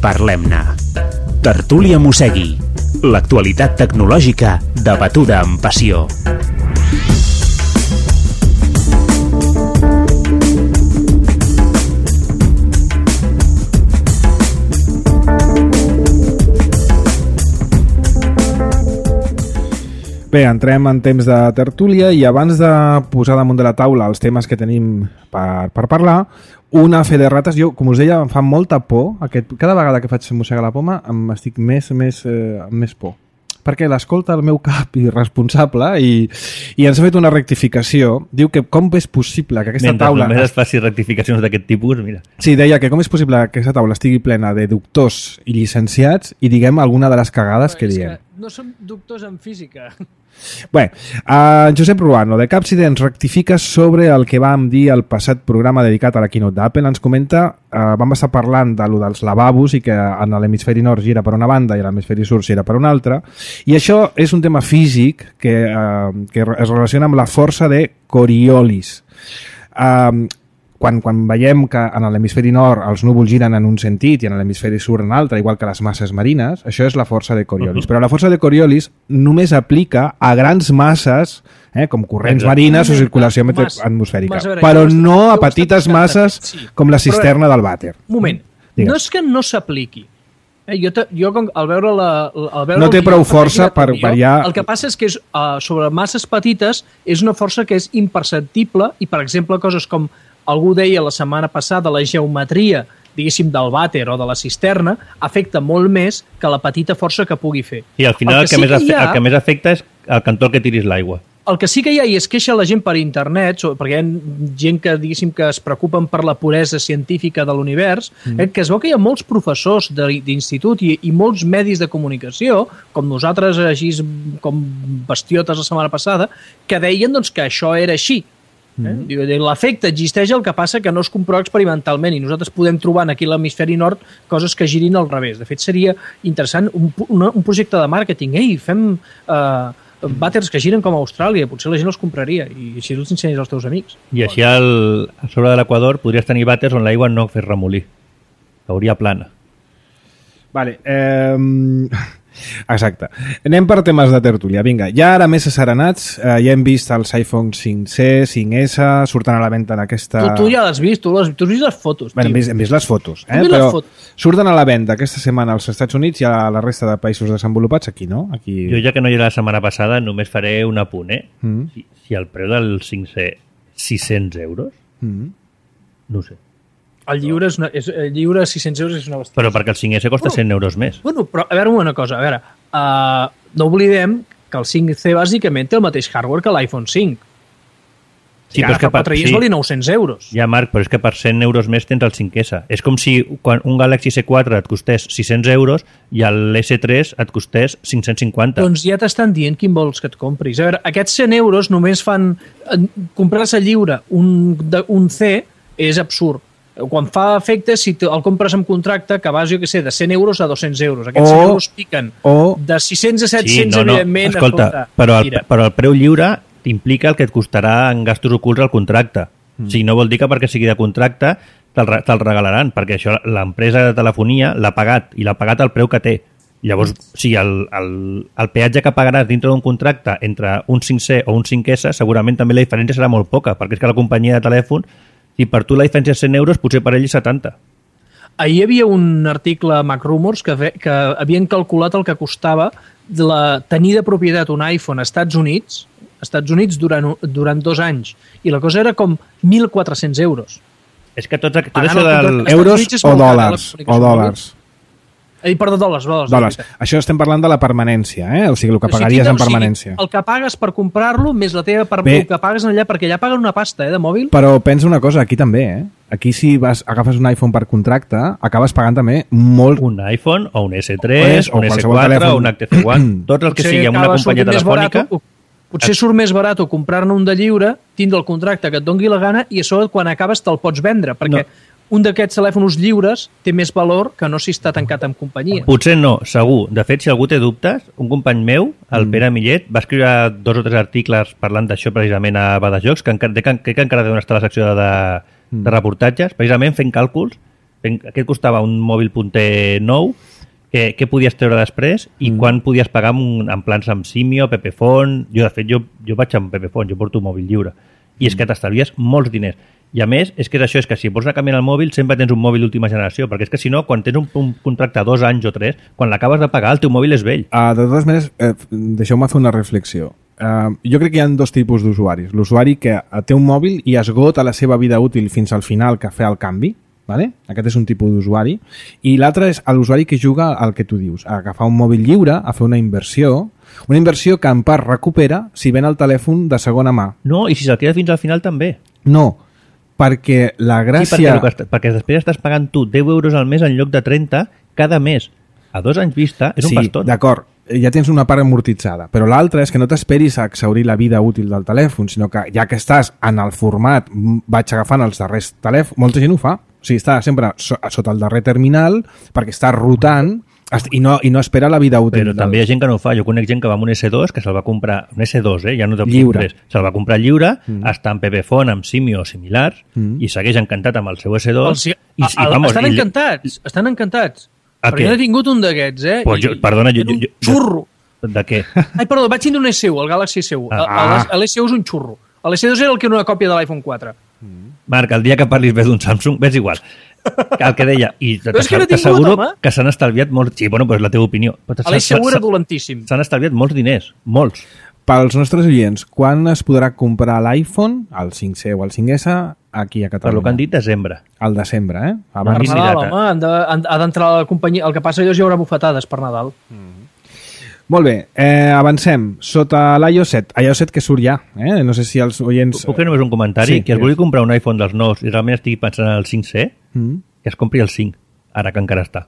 Parlem-ne. Tertúlia Mossegui. L'actualitat tecnològica debatuda amb passió. Bé, entrem en temps de tertúlia i abans de posar damunt de la taula els temes que tenim per, per parlar, una fe de rates. Jo, com us deia, em fa molta por. Aquest, cada vegada que faig mossegar la poma em estic més, més, eh, amb més por. Perquè l'escolta el meu cap irresponsable i, i ens ha fet una rectificació. Diu que com és possible que aquesta Mentre taula... només es faci rectificacions d'aquest tipus, mira. Sí, deia que com és possible que aquesta taula estigui plena de doctors i llicenciats i diguem alguna de les cagades que diem. No som doctors en física. Bé, uh, Josep Ruano, de Capsidens, rectifica sobre el que vam dir al passat programa dedicat a la keynote d'Apple. Ens comenta, uh, vam estar parlant de lo dels lavabos i que en l'hemisferi nord gira per una banda i l'hemisferi sud gira per una altra, i això és un tema físic que, uh, que es relaciona amb la força de Coriolis. Uh, Quan, quan veiem que en l'hemisferi nord els núvols giren en un sentit i en l'hemisferi sud en l'altre, igual que les masses marines, això és la força de Coriolis. Uh-huh. Però la força de Coriolis només aplica a grans masses, eh, com corrents marines o circulació Mas, atmosfèrica, Mas, veure, però no a petites masses sí. com la cisterna però, del vàter. Un moment, Digues. No és que no s'apliqui. Eh, jo, te, jo al veure la... Al veure no té prou força per variar... El que passa és que és, uh, sobre masses petites és una força que és imperceptible i, per exemple, coses com algú deia la setmana passada, la geometria, diguéssim, del vàter o de la cisterna, afecta molt més que la petita força que pugui fer. I al final el que, el que, sí més, que ha... el que més afecta és el cantó que tiris l'aigua. El que sí que hi ha, i es queixa la gent per internet, perquè hi ha gent que, diguéssim, que es preocupen per la puresa científica de l'univers, mm. eh, que es veu que hi ha molts professors d'institut i, i molts medis de comunicació, com nosaltres, així com bestiotes la setmana passada, que deien doncs, que això era així. Eh? L'efecte existeix, el que passa que no es comprova experimentalment i nosaltres podem trobar aquí a l'hemisferi nord coses que girin al revés. De fet, seria interessant un, un, un projecte de màrqueting. Ei, fem uh, vàters que giren com a Austràlia, potser la gent els compraria i així els ensenyes als teus amics. I així al, a sobre de l'Equador podries tenir vàters on l'aigua no fes remolí. Hauria plana. Vale, eh... Exacte. Anem per temes de tertúlia. Vinga, ja ara més asserenats, eh, ja hem vist els iPhone cinc C, cinc S, surten a la venda en aquesta... Tu, tu ja l'has vist, tu, les, tu has vist les fotos. Bueno, hem, vist, hem vist les fotos, eh? Però les fotos. Surten a la venda aquesta setmana als Estats Units i a la resta de països desenvolupats, aquí no? Aquí... Jo ja que no hi era la setmana passada només faré un apunt, eh? Mm. Si, si el preu del cinc C sis-cents euros, mm. no ho sé. El lliure, és una, és, el lliure sis-cents euros és una bestiesa. Però perquè el cinc S costa bueno, cent euros més. Bueno, però a veure una cosa, a veure, uh, no oblidem que el cinc C bàsicament té el mateix hardware que l'iPhone cinc. Sí, I ara fa quatre dies sí. valia nou-cents euros. Ja, Marc, però és que per cent euros més tens el cinc S. És com si quan un Galaxy S quatre et costés sis-cents euros i l'S tres et costés cinc-cents cinquanta. Doncs ja t'estan dient quin vols que et compris. A veure, aquests cent euros només fan... Comprar-se lliure un, de, un C és absurd. Quan fa efecte, si el compres amb contracte, que vas, jo què sé, de cent euros a dos-cents euros. Aquests cent euros piquen. O... De sis-cents a set-cents, sí, no, no. evidentment. Escolta, escolta però, el, però el preu lliure implica el que et costarà en gastos ocults el contracte. Mm. O sigui, no vol dir que perquè sigui de contracte te'l te regalaran, perquè això l'empresa de telefonia l'ha pagat, i l'ha pagat al preu que té. Llavors, o sigui, el, el, el peatge que pagaràs dintre d'un contracte entre un cinc C o un cinc S, segurament també la diferència serà molt poca, perquè és que la companyia de telèfon, si per tu la diferència és cent euros, potser per ell és setanta. Ahir hi havia un article a MacRumors que, fe, que havien calculat el que costava de la, tenir de propietat un iPhone als Estats Units, als Estats Units durant, durant dos anys, i la cosa era com mil quatre-cents euros. És que tots, tot això del... Euros o dòlars? O dòlars? Eh, perdó, dòlars, dòlars. dòlars. Això estem parlant de la permanència, eh? O sigui, el que pagaries en permanència. O sigui, el que pagues per comprar-lo més la teva per... el que pagues allà, perquè allà paguen una pasta, eh, de mòbil. Però pensa una cosa, aquí també, eh? Aquí si vas, agafes un iPhone per contracte, acabes pagant també molt... Un iPhone o un S tres, o un S quatre, telèfon. O un H T C One, tots els que sigui amb una companyia telefònica... Barat, potser surt més barat o comprar-ne un de lliure, tindre el contracte que et dongui la gana i a sobre quan acabes te'l pots vendre, perquè... No. Un d'aquests telèfons lliures té més valor que no si està tancat amb companyia. Potser no, segur. De fet, si algú té dubtes, un company meu, el mm. Pere Millet, va escriure dos o tres articles parlant d'això precisament a Badajocs, que encara, crec que encara deuen estar a la secció de, de reportatges, precisament fent càlculs aquest costava un mòbil punter nou, què, què podies treure després i mm. quan podies pagar en, en plans amb Simio, Pepefon... Jo, de fet, jo, jo vaig amb Pepefon, jo porto un mòbil lliure. I és que t'estalvies molts diners. I a més, és que és això, és que si pots anar canviant el mòbil sempre tens un mòbil d'última generació, perquè és que si no, quan tens un, un contracte a dos anys o tres, quan l'acabes de pagar, el teu mòbil és vell. Uh, de totes maneres, eh, deixeu-me fer una reflexió. Uh, jo crec que hi ha dos tipus d'usuaris. L'usuari que té un mòbil i esgota la seva vida útil fins al final que fa el canvi, vale? Aquest és un tipus d'usuari, i l'altre és l'usuari que juga al que tu dius, a agafar un mòbil lliure, a fer una inversió, una inversió que en part recupera si ven el telèfon de segona mà. No, i si se'l queda fins al final també. No, perquè la gràcia... Sí, perquè, perquè després estàs pagant tu deu euros al mes en lloc de trenta cada mes. A dos anys vista és un sí, paston. Sí, d'acord, ja tens una part amortitzada, però l'altra és que no t'esperis a exhaurir la vida útil del telèfon, sinó que ja que estàs en el format, vaig agafant els darrers telèfons, molta gent ho fa, o sigui, està sempre sota el darrer terminal perquè està rotant i no, i no espera la vida útil. Però del... també hi ha gent que no ho fa. Jo conec gent que va amb un esse dos, que se'l va comprar, un esse dos, eh? Ja no té lliure. Se'l va comprar lliure, mm. està en Pepefon, amb Simio o similars, mm. i segueix encantat amb el seu esse dos. O sigui, i, i, vamos, estan i... encantats, estan encantats. A perquè què? jo he tingut un d'aquests, eh? Pues jo, perdona, jo, jo, jo, un xurro. De què? Ai, perdó, vaig tindre un esse u, el Galaxy esse u. Ah. L'esse u és un xurro. L'esse dos era el que era una còpia de l'iPhone quatre. Marc, el dia que parlis bé d'un Samsung, ves igual. El que deia, i t'asseguro que, que s'han estalviat molts... Sí, bueno, però és la teva opinió. L'esse u era dolentíssim. S'han estalviat molts diners, molts. Pels nostres oients, quan es podrà comprar l'iPhone, el cinc C o el cinc S, aquí a Catalunya? Per lo que han dit, desembre. Al desembre, eh? Abans per Nadal, home, han de, han, ha d'entrar la companyia. El que passa és que hi haurà bufetades per Nadal. Mm. Molt bé, eh, avancem. Sota l'iOS set, iOS set que surt ja, eh? No sé si els oients... Puc fer només un comentari? Sí, que es vulgui comprar un iPhone dels nous i realment estigui pensant en el cinc C, mm. que es compri el cinc, ara que encara està.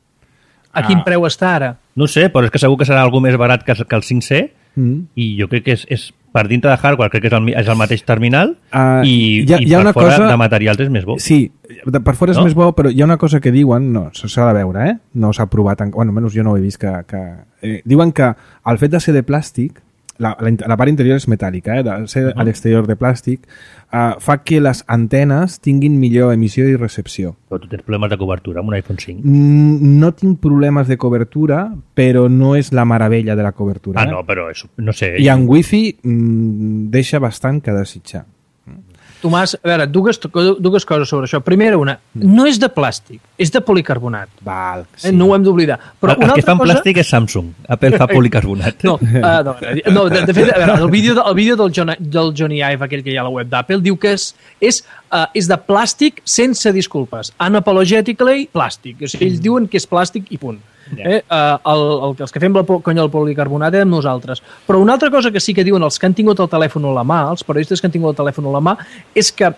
A quin ah. preu està ara? No sé, però és que segur que serà algú més barat que, que el cinc C, mm. i jo crec que és, és per dintre de hardware, crec que és el, és el mateix terminal, uh, i, ha, i per una fora cosa... de materials és més bo. Sí, per fora és no? més bo, però hi ha una cosa que diuen, no, s'ha de veure, eh? No s'ha provat, en... bueno, almenys jo no ho he vist, que... que eh, diuen que el fet de ser de plàstic, la, la, la part interior és metàl·lica, eh? De ser uh -huh. a l'exterior de plàstic, uh, fa que les antenes tinguin millor emissió i recepció. Però tu tens problemes de cobertura amb un iPhone cinc? Mm, no tinc problemes de cobertura, però no és la meravella de la cobertura. Ah, eh? no, però és, no sé... I en wifi mm, deixa bastant que desitjar. Tomàs, a veure, dues, dues coses sobre això. Primera, una, no és de plàstic, és de policarbonat. Val, sí. eh, no ho hem d'oblidar. Però el, el que fa cosa... plàstic és Samsung. Apple fa policarbonat. No, uh, no, no de, de fet, a veure, el vídeo, el vídeo del, John, del Johnny Ive, aquell que hi ha a la web d'Apple, diu que és, és, uh, és de plàstic sense disculpes. Unapologetically plàstic. O sigui, ells diuen que és plàstic i punt. Yeah. Eh? Uh, el, el, els que fem la conya del policarbonat érem nosaltres. Però una altra cosa que sí que diuen els que han tingut el telèfon a la mà, els periodistes que han tingut el telèfon a la mà, és que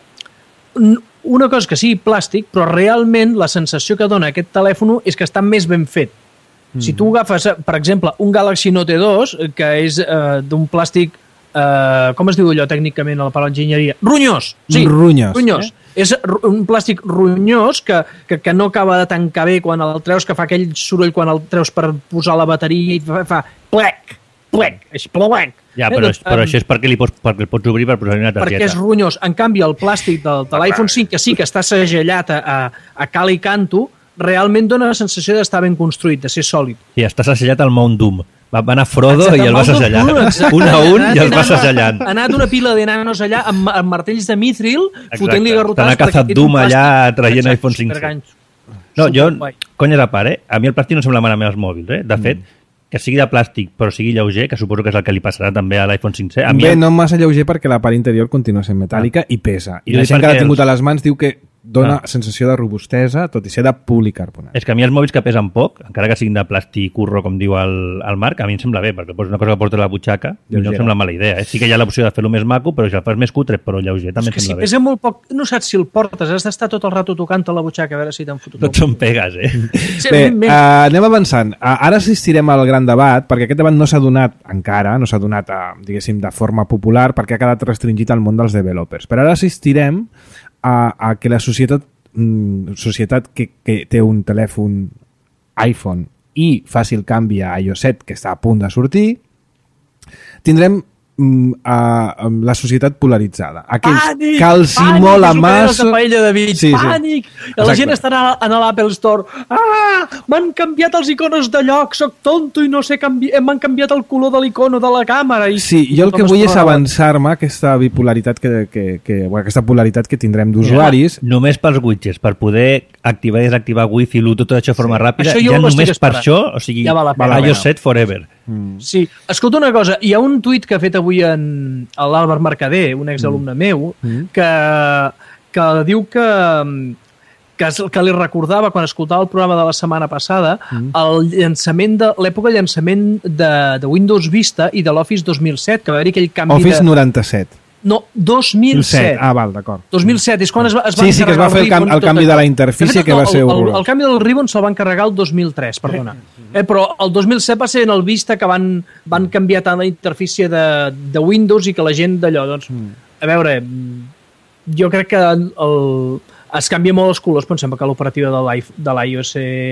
una cosa que sigui plàstic, però realment la sensació que dona aquest telèfon és que està més ben fet. Mm. Si tu agafes, per exemple, un Galaxy Note dos, que és uh, d'un plàstic, uh, com es diu allò tècnicament a la part d'enginyeria? Ronyós! Sí, ronyós. ronyós. Eh? És un plàstic ronyós que, que, que no acaba de tancar bé quan el treus, que fa aquell soroll quan el treus per posar la bateria i fa, fa plec, plec, és plec. Ja, però, eh, però um, això és perquè, li pots, perquè el pots obrir per posar-hi una targeta. Perquè és ronyós. En canvi, el plàstic del, de l'iPhone cinc, que sí que està segellat a, a, a cal i canto, realment dona la sensació d'estar ben construït, de ser sòlid. Sí, està segellat al Mount Doom. Va anar Frodo exacte, i el va segellar. Un a un i el va segellant. Ha anat una pila de nanos allà amb, amb martells de mithril, fotent-li garrotades. T'han cazat Doom allà traient iPhone cinc C. No, jo, conyes a part, eh? A mi el plàstic no sembla malament als mòbils, eh? De fet, que sigui de plàstic però sigui lleuger, que suposo que és el que li passarà també a l'iPhone cinc C. A Bé, no massa lleuger perquè la part interior continua sent metàl·lica ah. i pesa. I la gent que l'ha tingut a les mans diu que dona ah. sensació de robustesa, tot i ser de policarbonat. És que a mi els mòbils que pesen poc, encara que siguin de plàstic curro, com diu el, el Marc, a mi em sembla bé, perquè és una cosa que portes a la butxaca i no em sembla mala idea. Eh? Sí que hi ha l'opció de fer-lo més maco, però si el fas més cutre, però lleuger, també em sembla si bé. És que si pesa molt poc, no saps si el portes, has d'estar tot el rato tocant a la butxaca a veure si t'han fotut. Tots són pegues, eh? Sí, bé, uh, anem avançant. Uh, ara assistirem al gran debat, perquè aquest debat no s'ha donat encara, no s'ha donat, uh, diguéssim, de forma popular, perquè ha quedat restringit al món dels developers. Però ara assistirem a, a que la societat societat que, que té un telèfon iPhone i faci el canvi a iOS set, que està a punt de sortir, tindrem a, a la societat polaritzada. Aquells Pànic! que els hi Pànic! mola És el que deia massa... la paella de Beach. Sí, sí. Pànic! I la Exacte. gent estarà a l'Apple Store. Ah! M'han canviat els iconos de lloc, soc tonto i no sé canviar... M'han canviat el color de l'icono de la càmera. I... Sí, jo el que tothom vull és està regalat. avançar-me a aquesta bipolaritat que, que, que, bueno, aquesta polaritat que tindrem d'usuaris. Només pels widgets, per poder activar i desactivar Wi-Fi, Bluetooth, tot això de forma ràpida, Això jo ja ho estic només per esperant. això, o sigui, Ja val la pena. iOS set forever. Sí. Escolta una cosa, hi ha un tuit que ha fet avui en l'Àlvaro Mercader, un exalumne meu, que, que diu que, que, es- que li recordava, quan escoltava el programa de la setmana passada, el llançament de l'època de llançament de, de Windows Vista i de l'Office dos mil set, que va haver-hi aquell canvi Office de... noranta-set. No, dos mil set. Ah, val, d'acord. dos mil set, és quan es va, es va Sí, sí, que es va encarregar fer el, cam Ribbon, el tot canvi de això. la interfície, De fet, que va el- ser el, horrorós. el canvi del Ribbon se'l va encarregar el dos mil tres, perdona. Eh, però el dos mil set va ser en el Vista que van, van canviar tant la interfície de, de Windows i que la gent d'allò, doncs, a veure, mm, jo crec que el, es canvia molt els colors, però em sembla que l'operativa de l'i- de l'iOS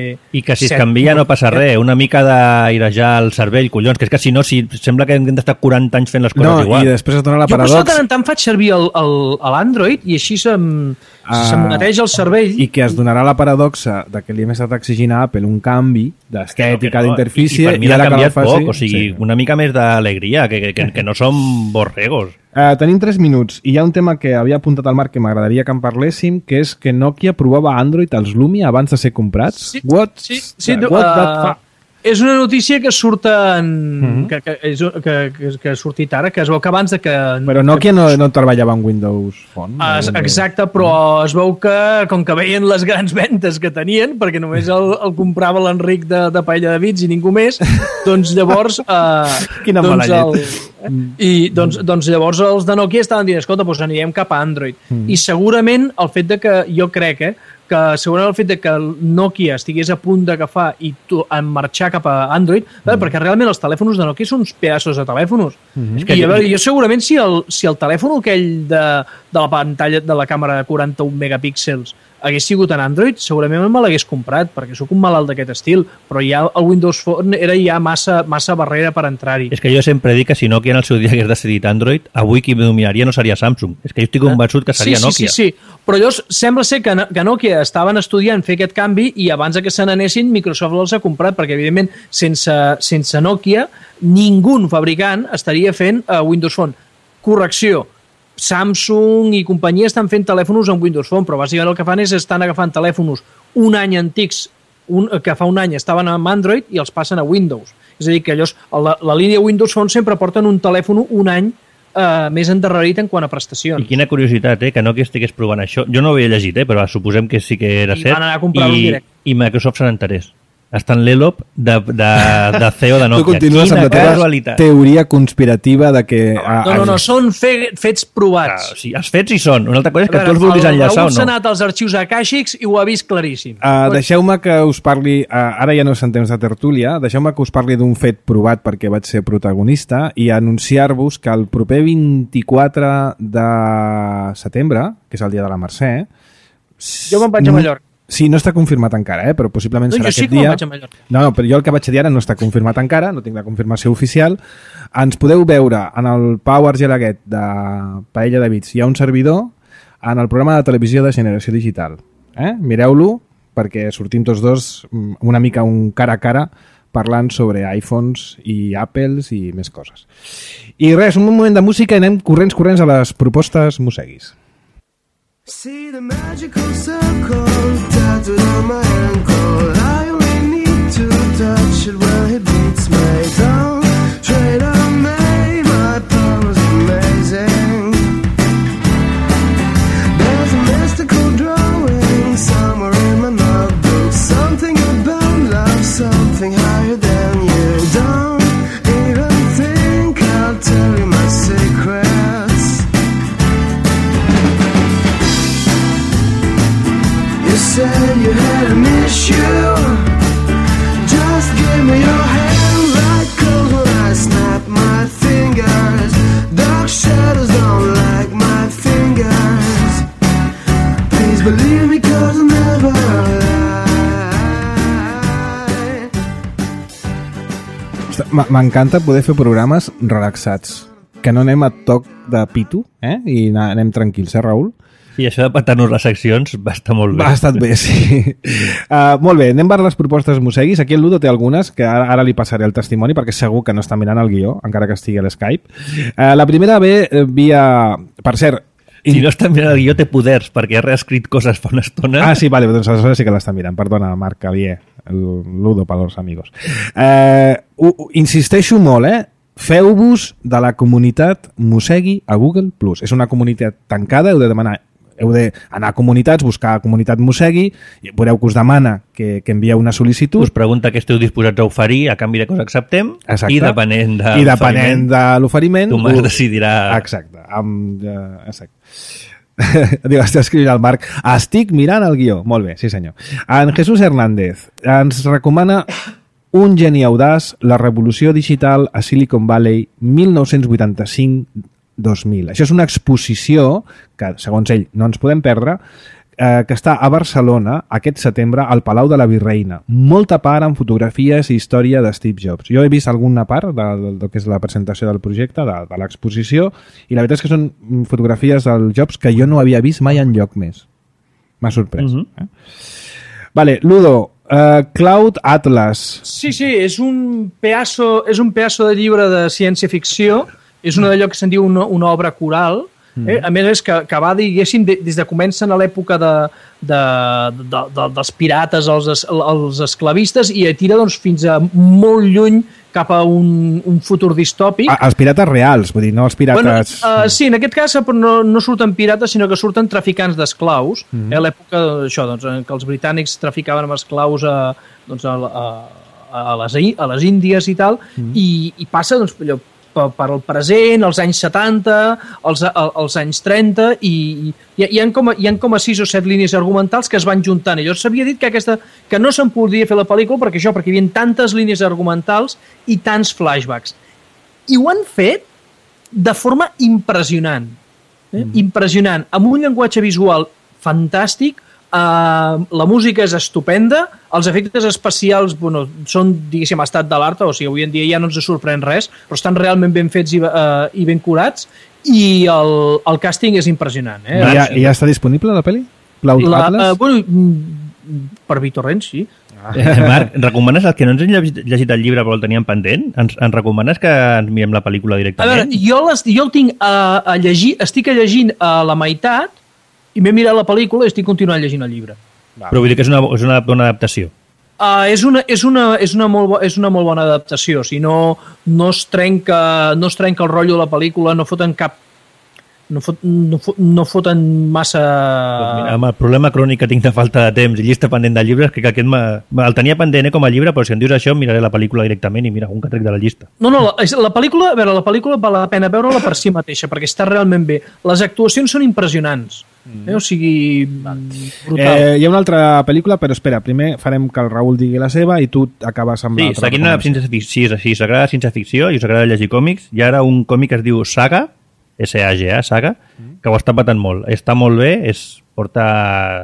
I que si es set canvia no passa res, una mica d'airejar el cervell, collons, que és que si no, si sembla que hem d'estar quaranta anys fent les coses No, igual. i després es dona la Jo per això de paradoxa tant en tant faig servir el- el- a l'Android i així se'm, Ah, se'm neteja el cervell. i que es donarà la paradoxa de que li hem estat exigint a Apple un canvi d'estètica, No, d'interfície, i, i per mi i l'ha ara que canviat el faci... poc, o sigui, sí. una mica més d'alegria, que, que, que, que no som borregos. Uh, tenim tres minuts i hi ha un tema que havia apuntat al Marc que m'agradaria que en parléssim, que és que Nokia provava Android als Lumia abans de ser comprats. Sí, What? sí, sí, What uh, that fa? és una notícia que surt en... Mhm. que, que, és, que, que, que ha sortit ara, que es veu que abans de que... Però Nokia no, no treballava en Windows Phone. Ah, no? exacte, però es veu que, com que veien les grans ventes que tenien, perquè només el, el comprava l'Enric de, de Paella de Bits i ningú més, doncs llavors... Eh, Quina doncs mala el, I doncs, doncs llavors els de Nokia estaven dient, escolta, doncs anirem cap a Android. Mm. I segurament el fet de que, jo crec, eh, que segurament el fet de que el Nokia estigués a punt d'agafar i tu, en marxar cap a Android, mm. perquè realment els telèfons de Nokia són uns pedaços de telèfons. Mm. que I a veure, jo segurament si el, si el telèfon aquell de, de la pantalla de la càmera de quaranta-un megapíxels hagués sigut en Android, segurament me l'hagués comprat, perquè sóc un malalt d'aquest estil, però ja el Windows Phone era ja massa, massa barrera per entrar-hi. És que jo sempre dic que si Nokia en el seu dia hagués decidit Android, avui qui dominaria no seria Samsung. És que jo estic convençut que seria sí, sí, Nokia. Sí, sí, sí. Però llavors sembla ser que, que Nokia estaven estudiant fer aquest canvi i abans que se n'anessin Microsoft els ha comprat, perquè evidentment sense, sense Nokia ningú fabricant estaria fent uh, Windows Phone. Correcció, Samsung i companyia estan fent telèfons amb Windows Phone, però bàsicament el que fan és estan agafant telèfons un any antics, un, que fa un any estaven amb Android i els passen a Windows. És a dir, que llavors la, la línia Windows Phone sempre porten un telèfon un any eh, més endarrerit en quant a prestacions. I quina curiositat, eh, que Nokia estigués provant això. Jo no ho havia llegit, eh, però suposem que sí que era I cert. van anar a comprar-ho en I, directe. I Microsoft se n'enterés. Està en l'E L O P de, de, de C E O de Tu Nokia. continues amb Quina la teva casualitat. teoria conspirativa de que... ah, No, no, no, són fe, fets Ah, provats. o sigui, els fets hi són. Una altra cosa és que A tu els veure, vulguis el enllaçar Raül o s'ha no. anat als arxius acàxics i ho ha vist claríssim. Uh, deixeu-me que us parli, uh, ara ja no és en temps de tertúlia, deixeu-me que us parli d'un fet provat perquè vaig ser protagonista i anunciar-vos que el proper vint-i-quatre de setembre, que és el dia de la Mercè... Jo me'n vaig a Mallorca. Sí, no està confirmat encara, eh? Però possiblement No, serà jo sí aquest que me'n dia. vaig a Mallorca. No, no, però jo el que vaig dir ara no està confirmat encara, no tinc la confirmació oficial. Ens podeu veure en el Pau Argelaguet de Paella de Bits. Hi ha un servidor en el programa de televisió de Generació Digital. Eh? Mireu-lo, perquè sortim tots dos una mica un cara a cara parlant sobre iPhones i Apples i més coses. I res, un moment de música i anem corrents, corrents a les propostes mosseguis. See the magical circle tattooed on my ankle. I only need to touch it when it beats me down. Trade on me, my power's amazing. There's a mystical drawing somewhere in my notebook. Something about love, something higher than you. Don't even think I'll tell you my secrets. You said you had an issue. Just give me your hand like cold when I snap my fingers. Dark shadows don't like my fingers. Please believe me, cause I'll never lie. M- M'encanta poder fer programes relaxats. que no anem a toc de pitu, eh? I anem tranquils, eh, Raül? I això de patar-nos les seccions va estar molt bé. Va estat bé, sí. Uh, molt bé, anem per les propostes Museguis. Aquí el Ludo té algunes, que ara, ara li passaré el testimoni, perquè segur que no està mirant el guió, encara que estigui a l'Skype. Uh, la primera ve eh, via... Per cert... Si no està mirant el guió té poders, perquè ha reescrit coses fa una estona. Ah, sí, vale, doncs aleshores sí que l'està mirant. Perdona, Marc Alier, el Ludo per als amigos. Uh, uh, insisteixo molt, eh? Feu-vos de la comunitat Musegui a Google plus. És una comunitat tancada, heu de demanar heu d'anar a comunitats, buscar comunitat Musegui, i veureu que us demana que, que envieu una sol·licitud. Us pregunta què esteu disposats a oferir a canvi de que us acceptem. Exacte. I depenent de I depenent de l'oferiment... Tu m'has decidirà... Exacte. Amb, uh, exacte. Diu, estic escrivint al Marc. Estic mirant el guió. Molt bé, sí senyor. En Jesús Hernández ens recomana Un geni audaç, la revolució digital a Silicon Valley mil nou-cents vuitanta-cinc dos mil. Això és una exposició que, segons ell, no ens podem perdre, eh, que està a Barcelona aquest setembre al Palau de la Virreina. Molta part amb fotografies i història de Steve Jobs. Jo he vist alguna part de, de, de que és la presentació del projecte, de, de l'exposició, i la veritat és que són fotografies del Jobs que jo no havia vist mai enlloc més. M'ha sorprès. Uh-huh. eh? Vale, Ludo, Uh, Cloud Atlas. Sí, sí, és un pedaço, és un pedaço de llibre de ciència-ficció, és una d'allò que se'n diu una, una obra coral, eh? A més és que, que va, diguéssim, de, des de comencen a l'època de, de, de, de, dels pirates, els, es, els esclavistes, i tira doncs, fins a molt lluny cap a un, un futur distòpic. Ah, els pirates reals, vull dir, no els pirates... Bueno, uh, sí, en aquest cas no, no surten pirates, sinó que surten traficants d'esclaus. Mm -hmm. eh, a l'època això, doncs, en què els britànics traficaven amb esclaus a, doncs, a, a, a, les, a les Índies i tal, mm -hmm. i, i passa doncs, allò, per, per el present, els anys setanta, els, els anys trenta, i hi, hi, ha com a, hi ha com a sis o set línies argumentals que es van juntant. I llavors s'havia dit que, aquesta, que no se'n podia fer la pel·lícula perquè això, perquè hi havia tantes línies argumentals i tants flashbacks. I ho han fet de forma impressionant. Eh? Mm. Impressionant, amb un llenguatge visual fantàstic. Uh, la música és estupenda, els efectes especials, bueno, són, diguéssim, estat de l'art, o sigui, avui en dia ja no ens sorprèn res, però estan realment ben fets i, uh, i ben curats, i el, el càsting és impressionant. Eh? I ja, ja està disponible la pel·li? Cloud la, Atlas? Uh, bueno, per BitTorrent, sí. Ah. Marc, recomanes els que no ens hem llegit, llegit el llibre però el teníem pendent? Ens, ens recomanes que ens mirem la pel·lícula directament? A veure, jo, les, jo el tinc a, a llegir, estic a llegint a la meitat, i m'he mirat la pel·lícula i estic continuant llegint el llibre. Però vull dir que és una, és una bona adaptació. Uh, és, una, és, una, és, una molt bo, és una molt bona adaptació. O sigui, no, no, es trenca, no es trenca el rotllo de la pel·lícula, no foten cap... No, fot, no, fot, no foten massa... Pues mira, amb el problema crònic que tinc de falta de temps i llista pendent de llibres, que, que aquest el tenia pendent eh, com a llibre, però si em dius això miraré la pel·lícula directament i mira, un que trec de la llista. No, no, la, la pel·lícula, a veure, la pel·lícula val la pena veure-la per si mateixa, perquè està realment bé. Les actuacions són impressionants. Eh? O sigui, brutal. Eh, hi ha una altra pel·lícula, però espera, primer farem que el Raül digui la seva i tu acabes amb sí, l'altra. Seguint la ciència-ficció, sí, és així, s'agrada ciència-ficció i us agrada llegir còmics. Hi ha ara un còmic que es diu Saga, S A G A, Saga, que ho està patant molt. Està molt bé, és, porta...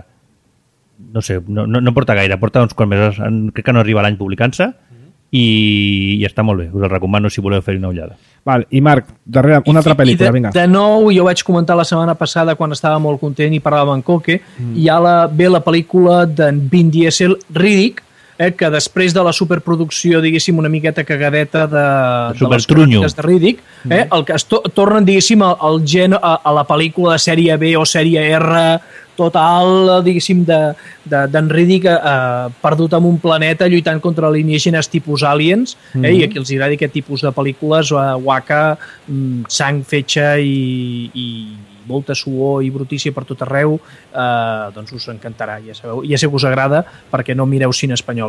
No sé, no, no, no porta gaire, porta uns quants mesos, crec que no arriba l'any publicant-se, i, i està molt bé. Us el recomano si voleu fer una ullada. Val, i Marc, darrere, una altra pel·lícula, de, vinga. De nou, jo vaig comentar la setmana passada quan estava molt content i parlàvem amb Coque, mm. hi ha la, ve la pel·lícula d'en Vin Diesel, Riddick, eh, que després de la superproducció, diguéssim, una miqueta cagadeta de, de les cròniques de Riddick, eh, el que es to tornen, diguéssim, al, al gen, a, a la pel·lícula de sèrie B o sèrie R total, diguéssim, d'en de, de, Riddick eh, perdut en un planeta lluitant contra alienígenes tipus aliens, eh, mm -hmm. i aquí els agradi aquest tipus de pel·lícules, eh, guaca, sang, fetge i, i molta suor i brutícia per tot arreu, eh, doncs us encantarà, ja sabeu, ja sé que us agrada perquè no mireu cine espanyol.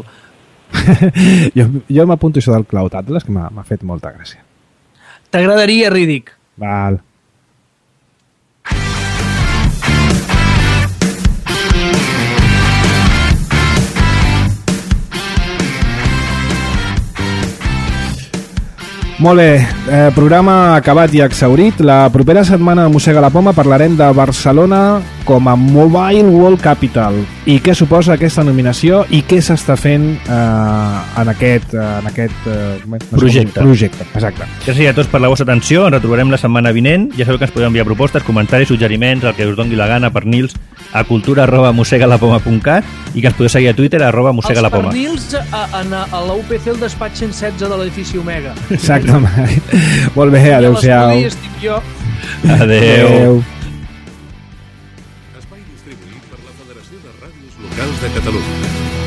jo jo m'apunto això del Cloud Atlas, que m'ha fet molta gràcia. T'agradaria, Riddick? Val. Molt bé, eh, programa acabat i exhaurit. La propera setmana a Mossega la Poma parlarem de Barcelona com a Mobile World Capital. I què suposa aquesta nominació i què s'està fent eh, en aquest, eh, en aquest eh, no projecte. projecte. Exacte. Gràcies a tots per la vostra atenció, ens retrobarem la setmana vinent. Ja sabeu que ens podeu enviar propostes, comentaris, suggeriments, el que us doni la gana, pernils, a cultura arroba mossegalapoma punt cat i que ens podeu seguir a Twitter arroba mossegalapoma. Els pernils a, a, a la U P C, el despatx cent setze de l'edifici Omega. Exactament. Molt bé, adeu-siau. I a l'escudí estic jo. Adeu. Adeu. Espai distribuït per la Federació de Ràdios Locals de Catalunya.